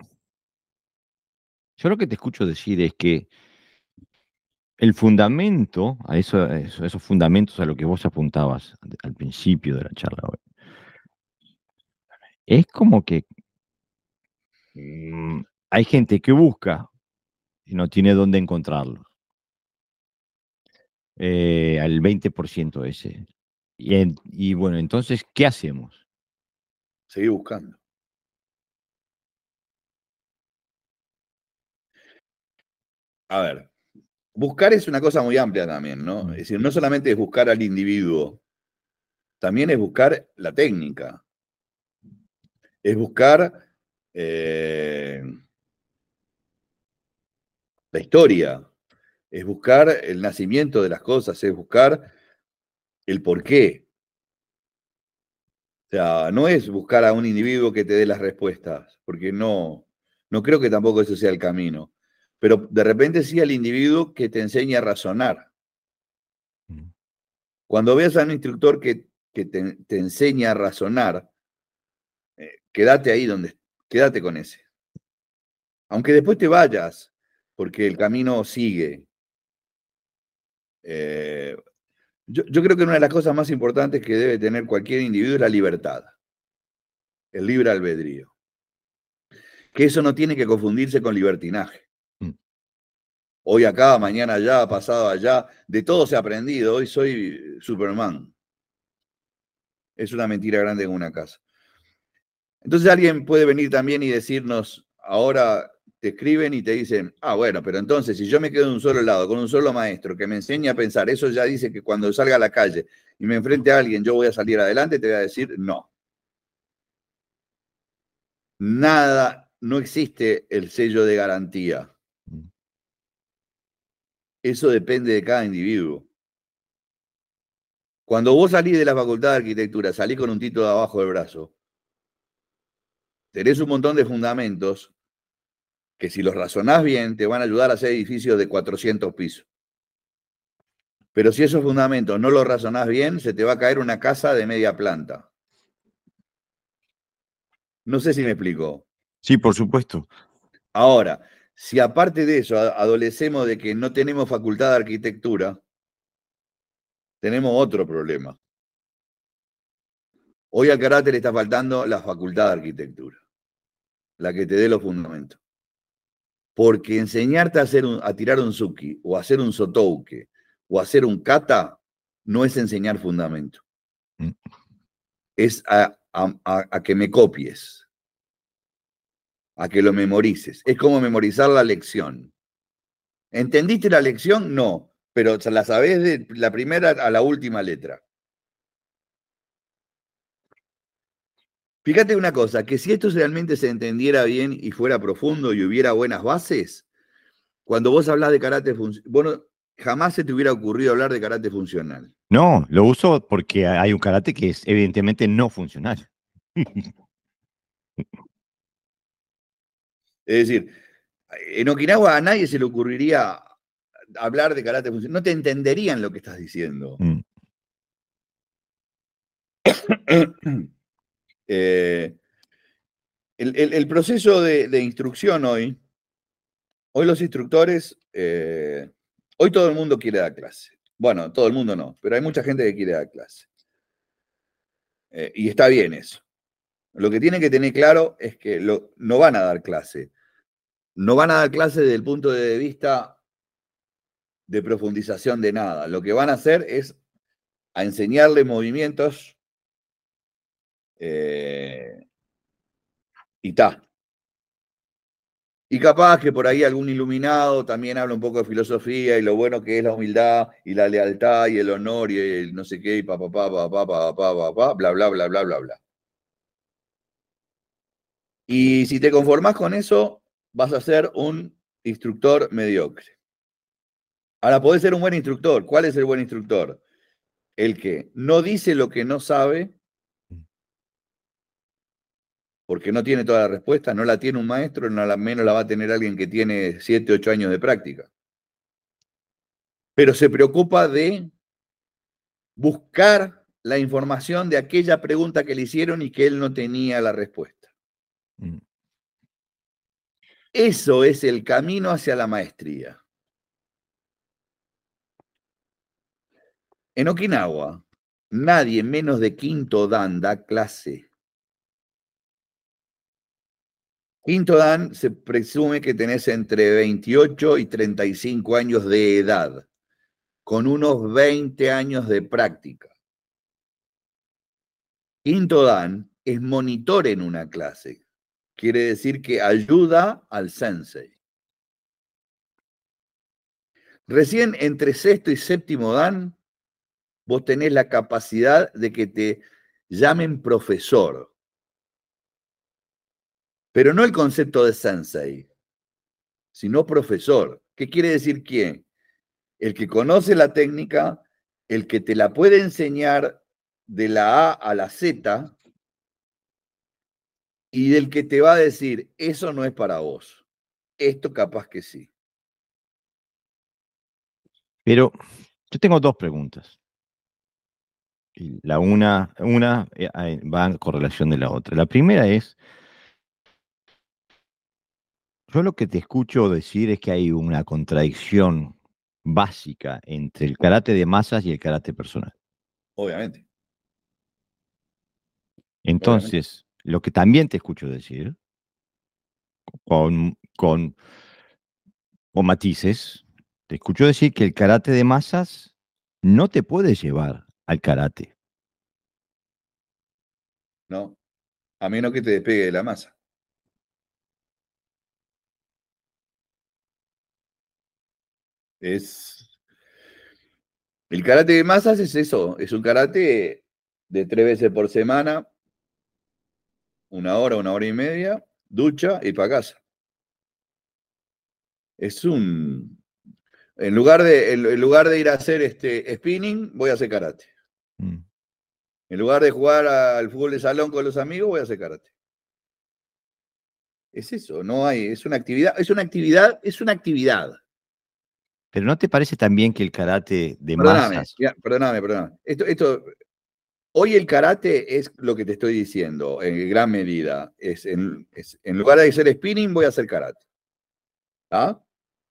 yo lo que te escucho decir es que el fundamento, a, eso, a eso, esos fundamentos a lo que vos apuntabas al principio de la charla hoy, es como que mmm, hay gente que busca y no tiene dónde encontrarlo. Eh, al veinte por ciento ese. Y, en, y bueno, entonces, ¿qué hacemos? Seguir buscando. A ver, buscar es una cosa muy amplia también, ¿no? Es decir, no solamente es buscar al individuo, también es buscar la técnica. Es buscar eh, la historia. Es buscar el nacimiento de las cosas, es buscar el porqué. O sea, no es buscar a un individuo que te dé las respuestas, porque no, no creo que tampoco eso sea el camino. Pero de repente sí al individuo que te enseñe a razonar. Cuando veas a un instructor que, que te, te enseña a razonar, eh, quédate ahí donde, quédate con ese. Aunque después te vayas, porque el camino sigue. Eh, yo, yo creo que una de las cosas más importantes que debe tener cualquier individuo es la libertad, el libre albedrío. Que eso no tiene que confundirse con libertinaje. Mm. Hoy acá, mañana allá, pasado allá, de todo se ha aprendido. Hoy soy Superman. Es una mentira grande en una casa. Entonces alguien puede venir también y decirnos, ahora te escriben y te dicen, ah, bueno, pero entonces si yo me quedo en un solo lado, con un solo maestro que me enseña a pensar, eso ya dice que cuando salga a la calle y me enfrente a alguien, yo voy a salir adelante, te voy a decir, no. Nada, no existe el sello de garantía. Eso depende de cada individuo. Cuando vos salís de la Facultad de Arquitectura, salís con un título abajo del brazo, tenés un montón de fundamentos que si los razonás bien, te van a ayudar a hacer edificios de cuatrocientos pisos. Pero si esos fundamentos no los razonás bien, se te va a caer una casa de media planta. No sé si me explico. Sí, por supuesto. Ahora, si aparte de eso adolecemos de que no tenemos facultad de arquitectura, tenemos otro problema. Hoy al karate le está faltando la facultad de arquitectura, la que te dé los fundamentos. Porque enseñarte a, hacer un, a tirar un suki, o a hacer un sotouke, o a hacer un kata, no es enseñar fundamento. Mm. Es a, a, a que me copies, a que lo memorices. Es como memorizar la lección. ¿Entendiste la lección? No, pero la sabés de la primera a la última letra. Fíjate una cosa, que si esto realmente se entendiera bien y fuera profundo y hubiera buenas bases, cuando vos hablás de karate, bueno, jamás se te hubiera ocurrido hablar de karate funcional. No, lo uso porque hay un karate que es evidentemente no funcional. Es decir, en Okinawa a nadie se le ocurriría hablar de karate funcional. No te entenderían lo que estás diciendo. Mm. eh, el, el, el, proceso de, de, instrucción hoy, hoy los instructores, eh, hoy todo el mundo quiere dar clase. Bueno, todo el mundo no, pero hay mucha gente que quiere dar clase. Eh, y está bien eso. Lo que tienen que tener claro es que lo, no van a dar clase. No van a dar clase desde el punto de vista de profundización de nada. Lo que van a hacer es a enseñarle movimientos eh, y ta. Y capaz que por ahí algún iluminado también habla un poco de filosofía y lo bueno que es la humildad y la lealtad y el honor y el no sé qué y pa pa pa pa pa pa pa pa pa bla bla bla bla bla bla. Y si te conformás con eso, vas a ser un instructor mediocre. Ahora, podés ser un buen instructor. ¿Cuál es el buen instructor? El que no dice lo que no sabe, porque no tiene toda la respuesta, no la tiene un maestro, no la menos la va a tener alguien que tiene siete, ocho años de práctica. Pero se preocupa de buscar la información de aquella pregunta que le hicieron y que él no tenía la respuesta. Mm. Eso es el camino hacia la maestría. En Okinawa, nadie menos de quinto dan da clase. Quinto dan se presume que tenés entre veintiocho y treinta y cinco años de edad, con unos veinte años de práctica. Quinto dan es monitor en una clase. Quiere decir que ayuda al sensei. Recién entre sexto y séptimo dan, vos tenés la capacidad de que te llamen profesor. Pero no el concepto de sensei, sino profesor. ¿Qué quiere decir quién? El que conoce la técnica, el que te la puede enseñar de la A a la Z y del que te va a decir, eso no es para vos. Esto capaz que sí. Pero yo tengo dos preguntas. Y la una, una eh, va en correlación de la otra. La primera es, yo lo que te escucho decir es que hay una contradicción básica entre el karate de masas y el karate personal. Obviamente. Entonces, Obviamente. Lo que también te escucho decir, con, con, con matices, te escucho decir que el karate de masas no te puede llevar al karate. No, a menos que te despegue de la masa. Es... El karate de masas es eso, es un karate de tres veces por semana, una hora, una hora y media, ducha y para casa. Es un... En lugar de, en, en lugar de ir a hacer este spinning, voy a hacer karate. Mm. En lugar de jugar al fútbol de salón con los amigos, voy a hacer karate. Es eso, no hay, es una actividad, es una actividad, es una actividad. Pero ¿no te parece también que el karate de perdóname, masas... Ya, perdóname, perdóname. Esto, esto, hoy el karate es lo que te estoy diciendo, en gran medida. Es en, es, en lugar de hacer spinning, voy a hacer karate. ¿Ah?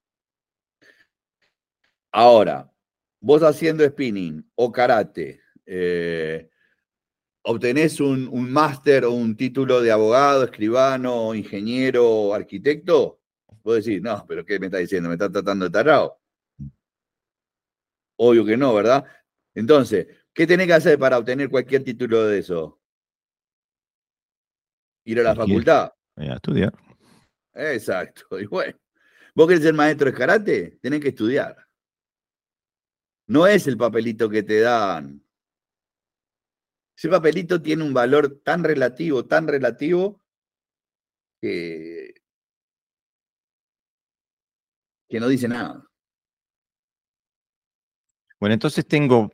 Ahora, vos haciendo spinning o karate, eh, obtenés un, un máster o un título de abogado, escribano, ingeniero, arquitecto, vos decís, no, pero ¿qué me está diciendo? ¿Me está tratando de tarado? Obvio que no, ¿verdad? Entonces, ¿qué tenés que hacer para obtener cualquier título de eso? Ir a la Cualquier, facultad. A estudiar. Exacto. Y bueno, ¿vos querés ser maestro de karate? Tenés que estudiar. No es el papelito que te dan. Ese papelito tiene un valor tan relativo, tan relativo, que, que no dice nada. Bueno, entonces tengo,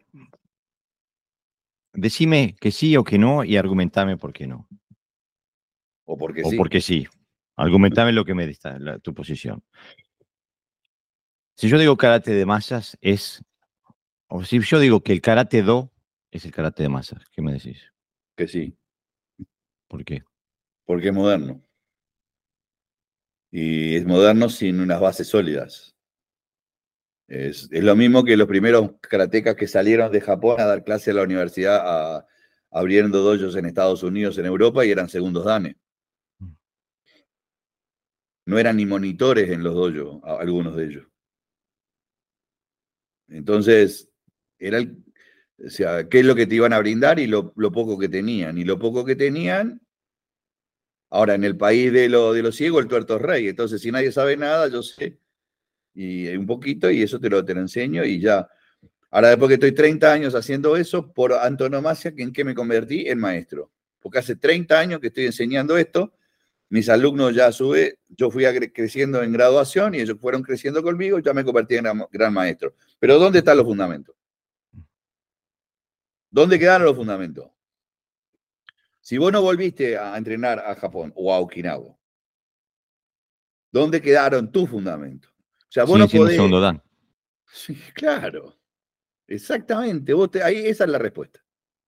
decime que sí o que no y argumentame por qué no. O porque O sí. porque sí. Argumentame lo que me dista, la- tu posición. Si yo digo karate de masas, es. O si yo digo que el karate do es el karate de masas, ¿qué me decís? Que sí. ¿Por qué? Porque es moderno. Y es moderno sin unas bases sólidas. Es, es lo mismo que los primeros karatecas que salieron de Japón a dar clase a la universidad, a, abriendo dojos en Estados Unidos, en Europa, y eran segundos danes. No eran ni monitores en los dojos, algunos de ellos. Entonces, era el, o sea, ¿qué es lo que te iban a brindar y lo, lo poco que tenían? Y lo poco que tenían, ahora en el país de, lo, de los ciegos, el tuerto es rey. Entonces, si nadie sabe nada, yo sé, y un poquito, y eso te lo, te lo enseño, y ya. Ahora, después que estoy treinta años haciendo eso, por antonomasia, ¿en qué me convertí? En maestro. Porque hace treinta años que estoy enseñando esto, mis alumnos ya a su vez, yo fui creciendo en graduación y ellos fueron creciendo conmigo y ya me convertí en gran, gran maestro. Pero ¿dónde están los fundamentos? ¿Dónde quedaron los fundamentos? Si vos no volviste a entrenar a Japón o a Okinawa, ¿dónde quedaron tus fundamentos? O sea, vos Siguen no siendo podés... segundo dan. Sí, claro, exactamente. Vos te... Ahí esa es la respuesta.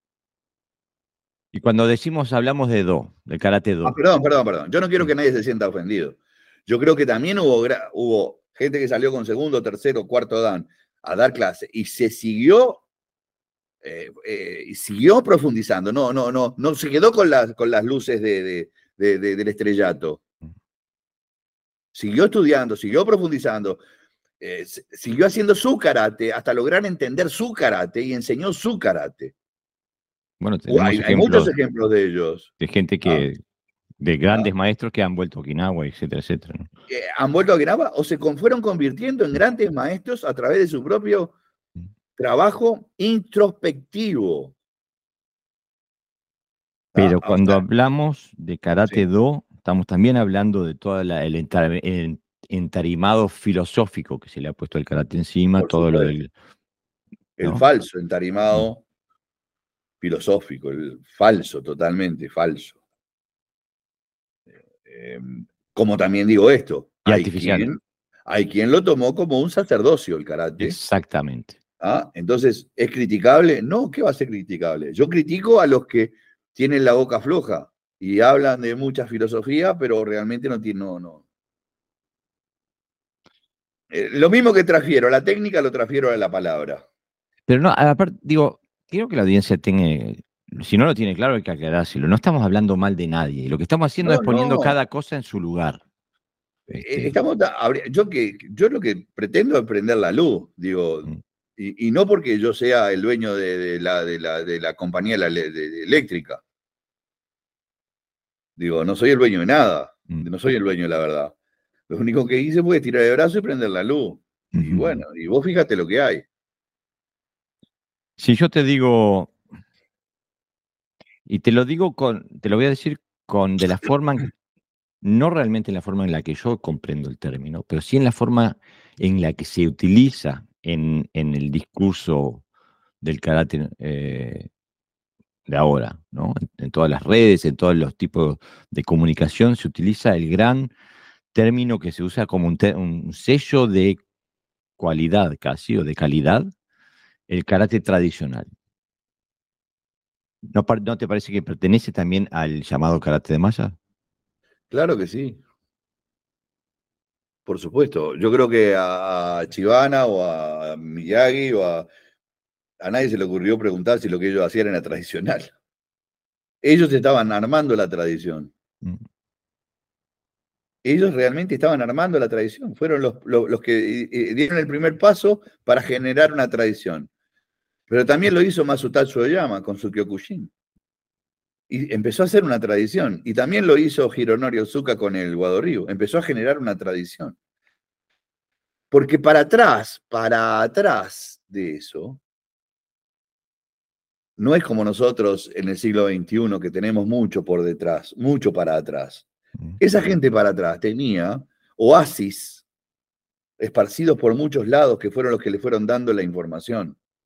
Y cuando decimos, hablamos de do, de karate Ah, do. perdón, perdón, perdón. Yo no quiero que nadie se sienta ofendido. Yo creo que también hubo, hubo gente que salió con segundo, tercero, cuarto dan a dar clase y se siguió, eh, eh, siguió profundizando. No, no, no, no se quedó con las, con las luces de, de, de, de, del estrellato. Siguió estudiando, siguió profundizando, eh, siguió haciendo su karate hasta lograr entender su karate y enseñó su karate. Bueno, tenemos Hay, hay muchos ejemplos ejemplos de ellos. de gente ¿Ah? que, de ¿Ah? grandes maestros que han vuelto a Okinawa, etcétera, etcétera, ¿no? Eh, han vuelto a Okinawa o se con, fueron convirtiendo en grandes maestros a través de su propio trabajo introspectivo. Pero ¿Ah? O cuando sea, hablamos de karate sí, do, estamos también hablando de todo el entar, el entarimado filosófico que se le ha puesto al karate encima, por todo lo supuesto. del, El ¿no? falso, Mm. entarimado filosófico, el falso, totalmente falso. Eh, como también digo esto, Y hay artificial. quien, hay quien lo tomó como un sacerdocio el karate. Exactamente. ¿Ah? Entonces, ¿es criticable? No, ¿qué va a ser criticable? Yo critico a los que tienen la boca floja y hablan de mucha filosofía, pero realmente no tienen, no, no. Eh, lo mismo que transfiero, la técnica lo transfiero a la palabra. Pero no, aparte, digo, quiero que la audiencia tenga, si no lo tiene claro, hay que aclarárselo. No estamos hablando mal de nadie. Lo que estamos haciendo es No, poniendo no. cada cosa en su lugar. Eh, Este, Estamos, yo, que, yo lo que pretendo es prender la luz, digo, mm, y, y no porque yo sea el dueño de, de la, de, la, de la compañía de la, de, de eléctrica. Digo, no soy el dueño de nada, mm, no soy el dueño de la verdad. Lo único que hice fue tirar el brazo y prender la luz. Y ujú. bueno, y vos fíjate lo que hay. Si yo te digo, y te lo digo con, te lo voy a decir con de la forma, en- no realmente en la forma en la que yo comprendo el término, pero sí en la forma en la que se utiliza en, en el discurso del karate eh, de ahora, ¿no? En, en todas las redes, en todos los tipos de comunicación, se utiliza el gran término que se usa como un, te- un sello de cualidad casi, o de calidad, el karate tradicional. ¿No, par- no te parece que pertenece también al llamado karate de masa? Claro que sí, por supuesto. Yo creo que a Chibana o a Miyagi o a, a nadie se le ocurrió preguntar si lo que ellos hacían era tradicional. Ellos estaban armando la tradición. Mm. Ellos realmente estaban armando la tradición. Fueron los, los, los que eh, dieron el primer paso para generar una tradición. Pero también lo hizo Masutatsu Oyama con su Kyokushin. Y empezó a hacer una tradición. Y también lo hizo Hironori Otsuka con el Wado Ryu. Empezó a generar una tradición. Porque para atrás, para atrás de eso, no es como nosotros en el siglo veintiuno que tenemos mucho por detrás, mucho para atrás. Mm. Esa gente para atrás tenía oasis esparcidos por muchos lados que fueron los que le fueron dando la información.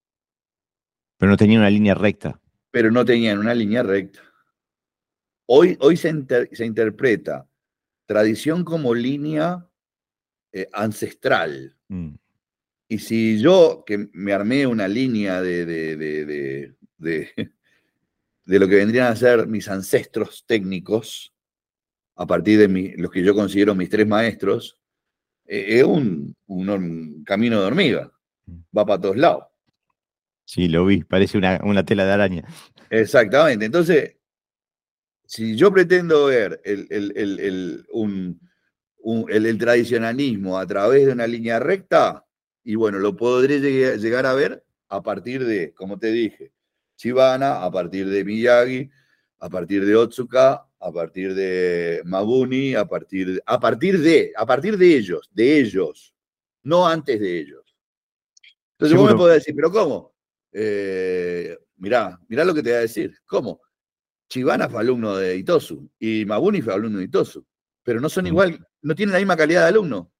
Pero no tenía una línea recta. pero no tenían una línea recta. Hoy, hoy se, inter, se interpreta tradición como línea eh, ancestral. Mm. Y si yo, que me armé una línea de, de, de, de, de, de lo que vendrían a ser mis ancestros técnicos, a partir de mi, los que yo considero mis tres maestros, eh, es un, un, un camino de hormiga. Va para todos lados. Sí, lo vi, parece una, una tela de araña. Exactamente. Entonces, si yo pretendo ver el, el, el, el, un, un, el, el tradicionalismo a través de una línea recta, y bueno, lo podré llegar a ver a partir de, como te dije, Chibana, a partir de Miyagi, a partir de Otsuka, a partir de Mabuni, a partir de, a partir de, a partir de ellos, de ellos, no antes de ellos. Entonces Seguro. Vos me podés decir, ¿pero cómo? Eh, mirá, mirá lo que te voy a decir. ¿Cómo? Chibana fue alumno de Itosu y Mabuni fue alumno de Itosu, pero no son igual, no tienen la misma calidad de alumno.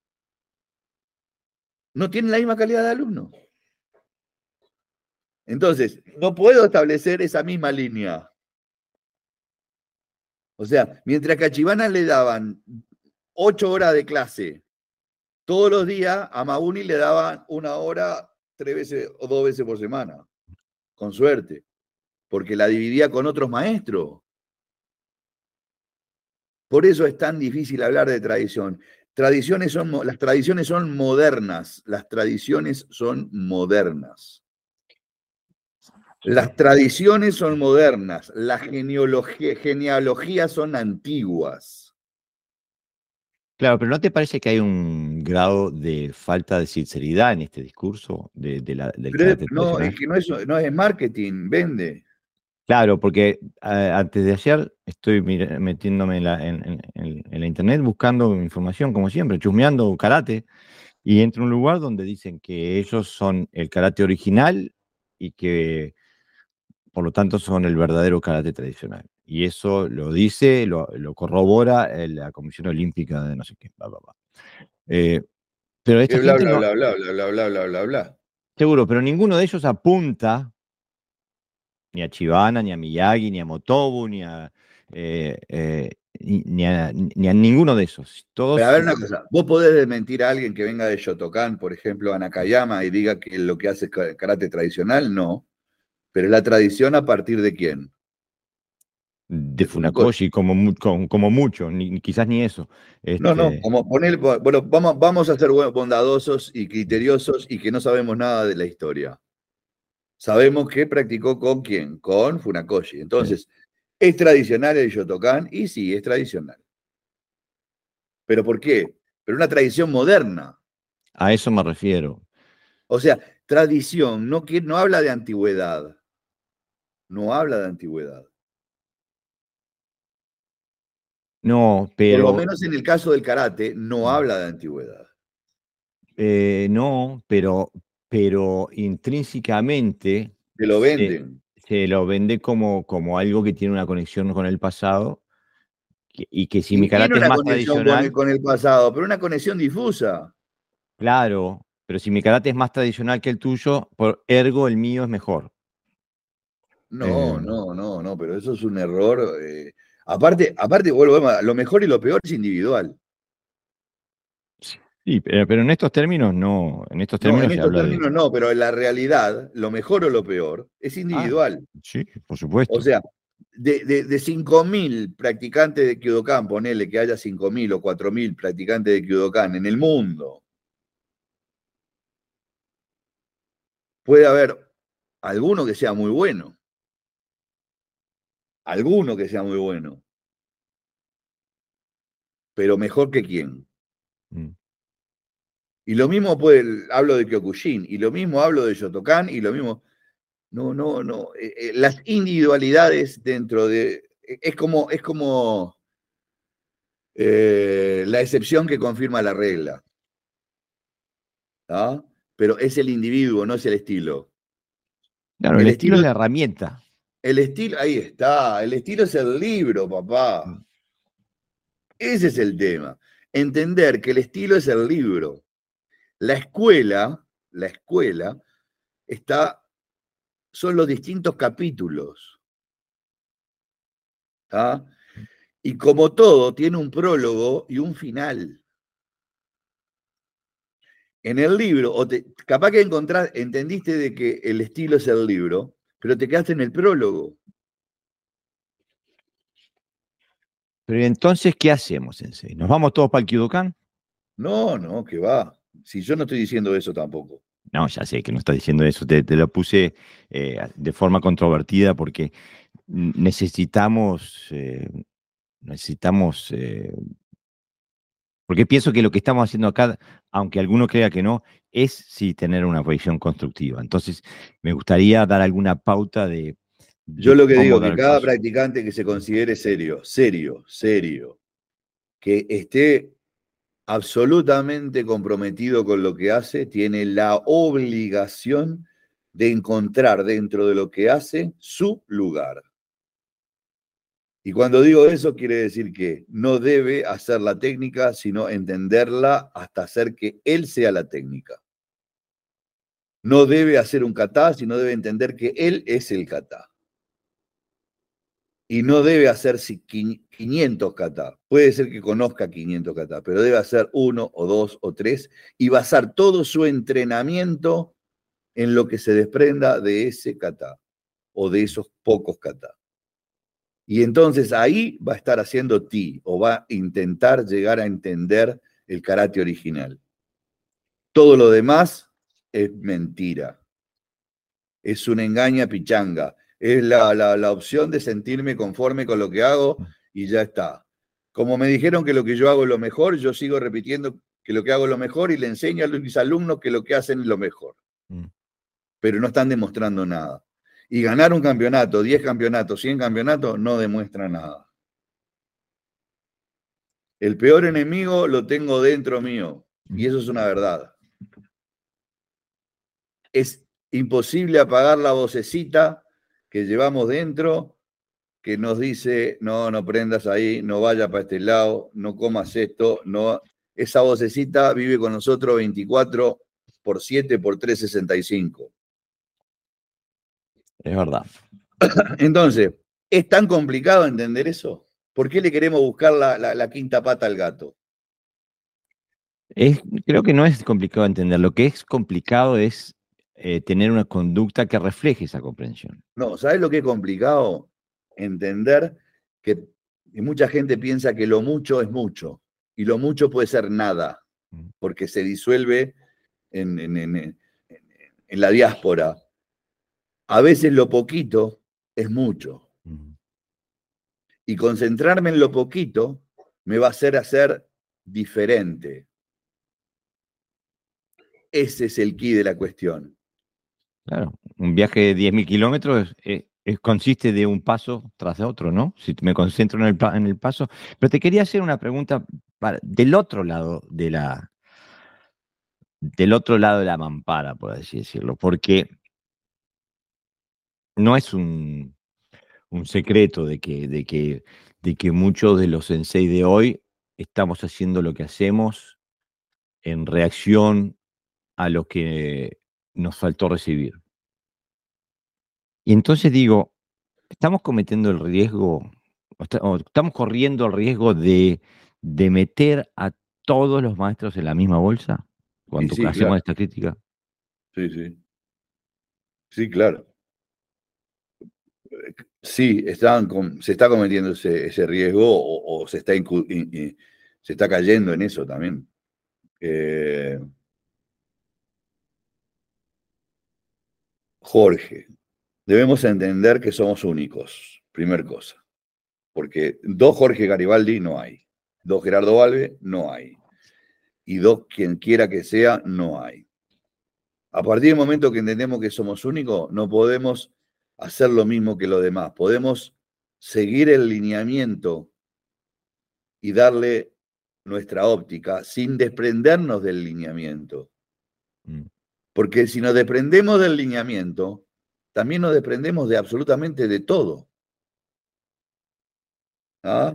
No tienen la misma calidad de alumno. Entonces, no puedo establecer esa misma línea. O sea, mientras que a Chibana le daban ocho horas de clase todos los días, a Mabuni le daban una hora tres veces o dos veces por semana, con suerte, porque la dividía con otros maestros. Por eso es tan difícil hablar de tradición. Tradiciones son, las tradiciones son modernas, las tradiciones son modernas. Las tradiciones son modernas, las genealogía, genealogías son antiguas. Claro, pero ¿no te parece que hay un grado de falta de sinceridad en este discurso de, de la, del pero no, es que no es, no es marketing, vende. Claro, porque uh, antes de ayer estoy metiéndome en la, en, en, en la internet buscando información, como siempre, chusmeando karate, y entro a un lugar donde dicen que ellos son el karate original y que por lo tanto son el verdadero karate tradicional. Y eso lo dice, lo, lo corrobora la Comisión Olímpica de no sé qué. Bla, bla, bla. Eh, pero esta bla, gente bla, no, bla, bla, bla, bla, bla, bla, bla, bla. Seguro, pero ninguno de ellos apunta ni a Chibana, ni a Miyagi, ni a Motobu, ni a, eh, eh, ni, a, ni a ninguno de esos. Todos... Pero a ver una cosa, vos podés desmentir a alguien que venga de Shotokan, por ejemplo, a Nakayama, y diga que lo que hace es karate tradicional, no. Pero la tradición a partir de quién? De, de Funakoshi, como, como, como mucho, ni, quizás ni eso. Este... No, no, como poner, bueno, vamos, vamos a ser bondadosos y criteriosos y que no sabemos nada de la historia. Sabemos que practicó con quién, con Funakoshi. Entonces, sí. ¿Es tradicional el Shotokan? Y sí, es tradicional. ¿Pero por qué? Pero una tradición moderna. A eso me refiero. O sea, tradición no, no habla de antigüedad. No habla de antigüedad. No, pero... Por lo menos en el caso del karate, no habla de antigüedad. Eh, no, pero, pero intrínsecamente... Te lo venden. Se, se lo vende como, como algo que tiene una conexión con el pasado. Y que si y mi karate tiene es una más conexión tradicional... con el, con el pasado, pero una conexión difusa. Claro, pero si mi karate es más tradicional que el tuyo, por ergo el mío es mejor. No, eh, no, no, no, pero eso es un error. Eh, aparte, aparte, vuelvo a lo mejor y lo peor es individual. Sí, pero, pero en estos términos no, en estos términos no, en se estos habla términos de... no, pero en la realidad, lo mejor o lo peor es individual. Ah, sí, por supuesto. O sea, de, de, de cinco mil practicantes de Kyudokan, ponele que haya cinco mil o cuatro mil practicantes de Kyudokan en el mundo, puede haber alguno que sea muy bueno. Alguno que sea muy bueno. Pero mejor que quién. Mm. Y lo mismo puede, hablo de Kyokushin, y lo mismo hablo de Shotokan, y lo mismo. No, no, no. Eh, eh, las individualidades dentro de. Es como, es como eh, la excepción que confirma la regla. ¿Ah? Pero es el individuo, no es el estilo. Claro, el, el estilo, estilo es la herramienta. El estilo, ahí está. El estilo es el libro, papá. Mm. Ese es el tema. Entender que el estilo es el libro. La escuela, la escuela está son los distintos capítulos. ¿Ah? Y como todo, tiene un prólogo y un final. En el libro, o te, capaz que encontrás, entendiste de que el estilo es el libro, pero te quedaste en el prólogo. Pero entonces, ¿qué hacemos, Sensei? ¿Nos vamos todos para el Kyudokan? No, no, que va. Si yo no estoy diciendo eso tampoco. No, ya sé que no estás diciendo eso, te, te lo puse eh, de forma controvertida porque necesitamos, eh, necesitamos, eh, porque pienso que lo que estamos haciendo acá, aunque alguno crea que no, es sí tener una visión constructiva. Entonces, me gustaría dar alguna pauta de, Yo de lo que cómo digo, dar que el cada paso. practicante que se considere serio, serio, serio, que esté absolutamente comprometido con lo que hace, tiene la obligación de encontrar dentro de lo que hace su lugar. Y cuando digo eso, quiere decir que no debe hacer la técnica, sino entenderla hasta hacer que él sea la técnica. No debe hacer un kata, sino debe entender que él es el kata. Y no debe hacer quinientos kata. Puede ser que conozca quinientos kata, pero debe hacer uno o dos o tres y basar todo su entrenamiento en lo que se desprenda de ese kata o de esos pocos kata. Y entonces ahí va a estar haciendo ti o va a intentar llegar a entender el karate original. Todo lo demás es mentira. Es una engaña pichanga. Es la, la, la opción de sentirme conforme con lo que hago y ya está. Como me dijeron que lo que yo hago es lo mejor, yo sigo repitiendo que lo que hago es lo mejor y le enseño a mis alumnos que lo que hacen es lo mejor. Mm. Pero no están demostrando nada. Y ganar un campeonato, diez campeonatos, cien campeonatos, no demuestra nada. El peor enemigo lo tengo dentro mío. Y eso es una verdad. Es imposible apagar la vocecita que llevamos dentro que nos dice, no, no prendas ahí, no vayas para este lado, no comas esto, no. Esa vocecita vive con nosotros veinticuatro por siete por trescientos sesenta y cinco. Es verdad. Entonces, ¿es tan complicado entender eso? ¿Por qué le queremos buscar la, la, la quinta pata al gato? Es, creo que no es complicado entender. Lo que es complicado es eh, tener una conducta que refleje esa comprensión. No, ¿sabes lo que es complicado? Entender que mucha gente piensa que lo mucho es mucho y lo mucho puede ser nada, porque se disuelve en, en, en, en la diáspora. A veces lo poquito es mucho Mm. y concentrarme en lo poquito me va a hacer hacer diferente. Ese es el quid de la cuestión. Claro, un viaje de diez mil kilómetros eh, eh, consiste de un paso tras otro, ¿no? Si me concentro en el, pa- en el paso. Pero te quería hacer una pregunta para- del otro lado de la, del otro lado de la mampara, por así decirlo, porque no es un, un secreto de que, de que, de que muchos de los sensei de hoy estamos haciendo lo que hacemos en reacción a lo que nos faltó recibir. Y entonces digo, estamos cometiendo el riesgo, o esta- o estamos corriendo el riesgo de, de meter a todos los maestros en la misma bolsa Y cuando sí, hacemos claro. esta crítica. Sí, sí. Sí, claro. Sí, están con- se está cometiendo ese, ese riesgo o, o se, está incu- in- in- se está cayendo en eso también. Eh, Jorge, debemos entender que somos únicos, primer cosa, porque dos Jorge Garibaldi no hay, dos Gerardo Valve no hay, y dos quien quiera que sea no hay. A partir del momento que entendemos que somos únicos, no podemos hacer lo mismo que los demás, podemos seguir el lineamiento y darle nuestra óptica sin desprendernos del lineamiento. Mm. Porque si nos desprendemos del lineamiento, también nos desprendemos de absolutamente de todo. ¿Ah?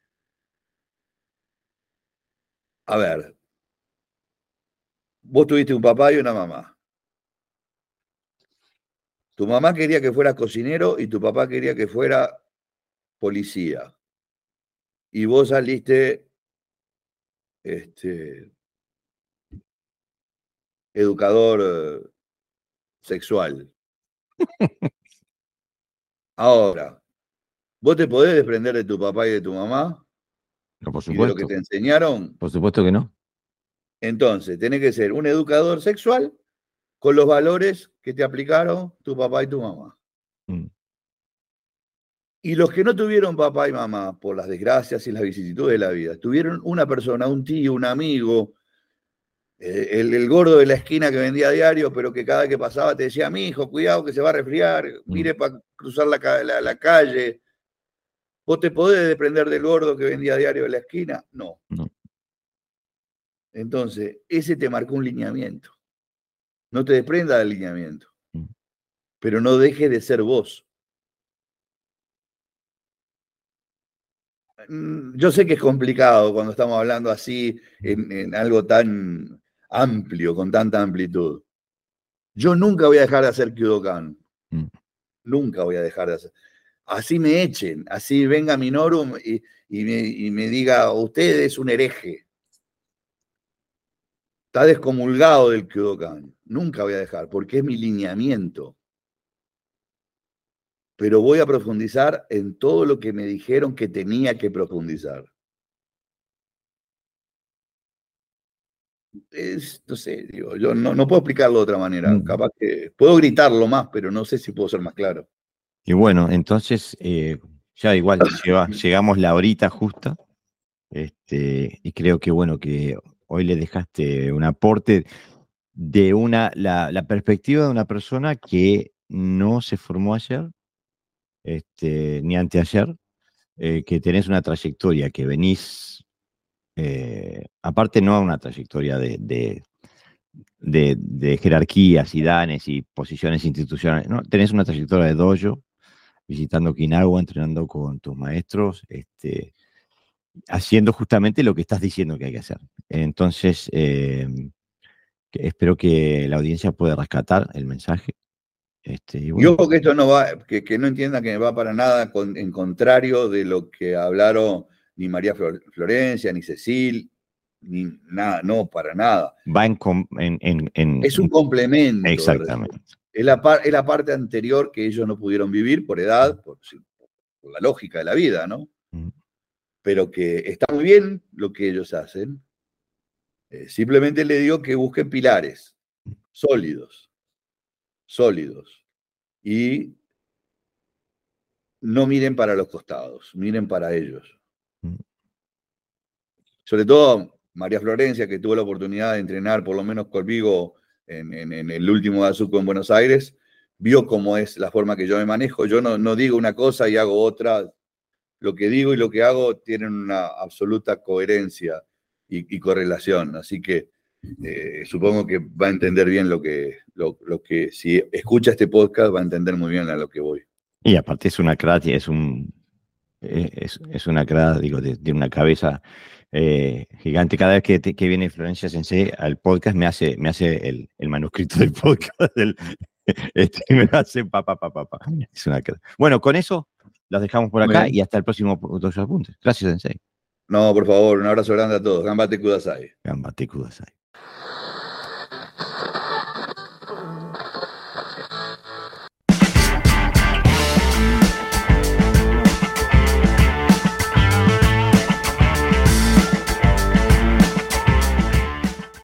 A ver, vos tuviste un papá y una mamá. Tu mamá quería que fueras cocinero y tu papá quería que fuera policía. Y vos saliste este, educador eh, sexual. Ahora, ¿vos te podés desprender de tu papá y de tu mamá? No, por ¿Y de lo que supuesto. te enseñaron? Por supuesto que no. Entonces, tenés que ser un educador sexual con los valores que te aplicaron tu papá y tu mamá. Mm. Y los que no tuvieron papá y mamá, por las desgracias y las vicisitudes de la vida, tuvieron una persona, un tío, un amigo, eh, el, el gordo de la esquina que vendía diario, pero que cada vez que pasaba te decía, mi hijo, cuidado que se va a resfriar, mire para cruzar la, la, la calle. ¿Vos te podés desprender del gordo que vendía diario de la esquina? No. No. Entonces, ese te marcó un lineamiento. No te desprenda del lineamiento, Mm. pero no dejes de ser vos. Yo sé que es complicado cuando estamos hablando así en, en algo tan amplio, con tanta amplitud. Yo nunca voy a dejar de hacer Kyudokan. Mm. Nunca voy a dejar de hacer. Así me echen, así venga Minoru y, y, me, y me diga, usted es un hereje. Está descomulgado del Kyudokan. Nunca voy a dejar, porque es mi lineamiento. Pero voy a profundizar en todo lo que me dijeron que tenía que profundizar. Es, no sé, digo, yo no, no puedo explicarlo de otra manera. Mm. Capaz que puedo gritarlo más, pero no sé si puedo ser más claro. Y bueno, entonces eh, ya igual llega, llegamos la horita justa. Este, y creo que bueno, que hoy le dejaste un aporte de una, la, la perspectiva de una persona que no se formó ayer, este, ni anteayer, eh, que tenés una trayectoria, que venís, eh, aparte no una trayectoria de, de, de, de jerarquías y danes y posiciones institucionales, no, tenés una trayectoria de dojo, visitando Okinawa, entrenando con tus maestros, este, haciendo justamente lo que estás diciendo que hay que hacer. Entonces, eh, que espero que la audiencia pueda rescatar el mensaje. Este, y bueno. Yo creo que esto no va, que, que no entienda que va para nada con, en contrario de lo que hablaron ni María Florencia, ni Cecil, ni nada, no, para nada. Va en, en, en, en es un complemento. Exactamente. Es la, par, es la parte anterior que ellos no pudieron vivir por edad, por, por la lógica de la vida, ¿no? Mm. Pero que está muy bien lo que ellos hacen. Eh, simplemente le digo que busquen pilares sólidos, sólidos. Y no miren para los costados, miren para ellos. Mm. Sobre todo María Florencia, que tuvo la oportunidad de entrenar por lo menos conmigo en, en, en el último Azuco en Buenos Aires, vio cómo es la forma que yo me manejo. Yo no, no digo una cosa y hago otra. Lo que digo y lo que hago tienen una absoluta coherencia y, y correlación. Así que eh, supongo que va a entender bien lo que, lo, lo que, si escucha este podcast, va a entender muy bien a lo que voy. Y aparte es una cratia, es un es, es una cratia, digo, de, de una cabeza eh, gigante. Cada vez que, te, que viene Florencia Sensei al podcast me hace, me hace el, el manuscrito del podcast, del, este, me hace pa, pa, pa, pa, pa. Es una cratia. Bueno, con eso los dejamos por acá y hasta el próximo Dos Apuntes. Gracias, Sensei. No, por favor, un abrazo grande a todos. Gambate Kudasai. Gambate Kudasai.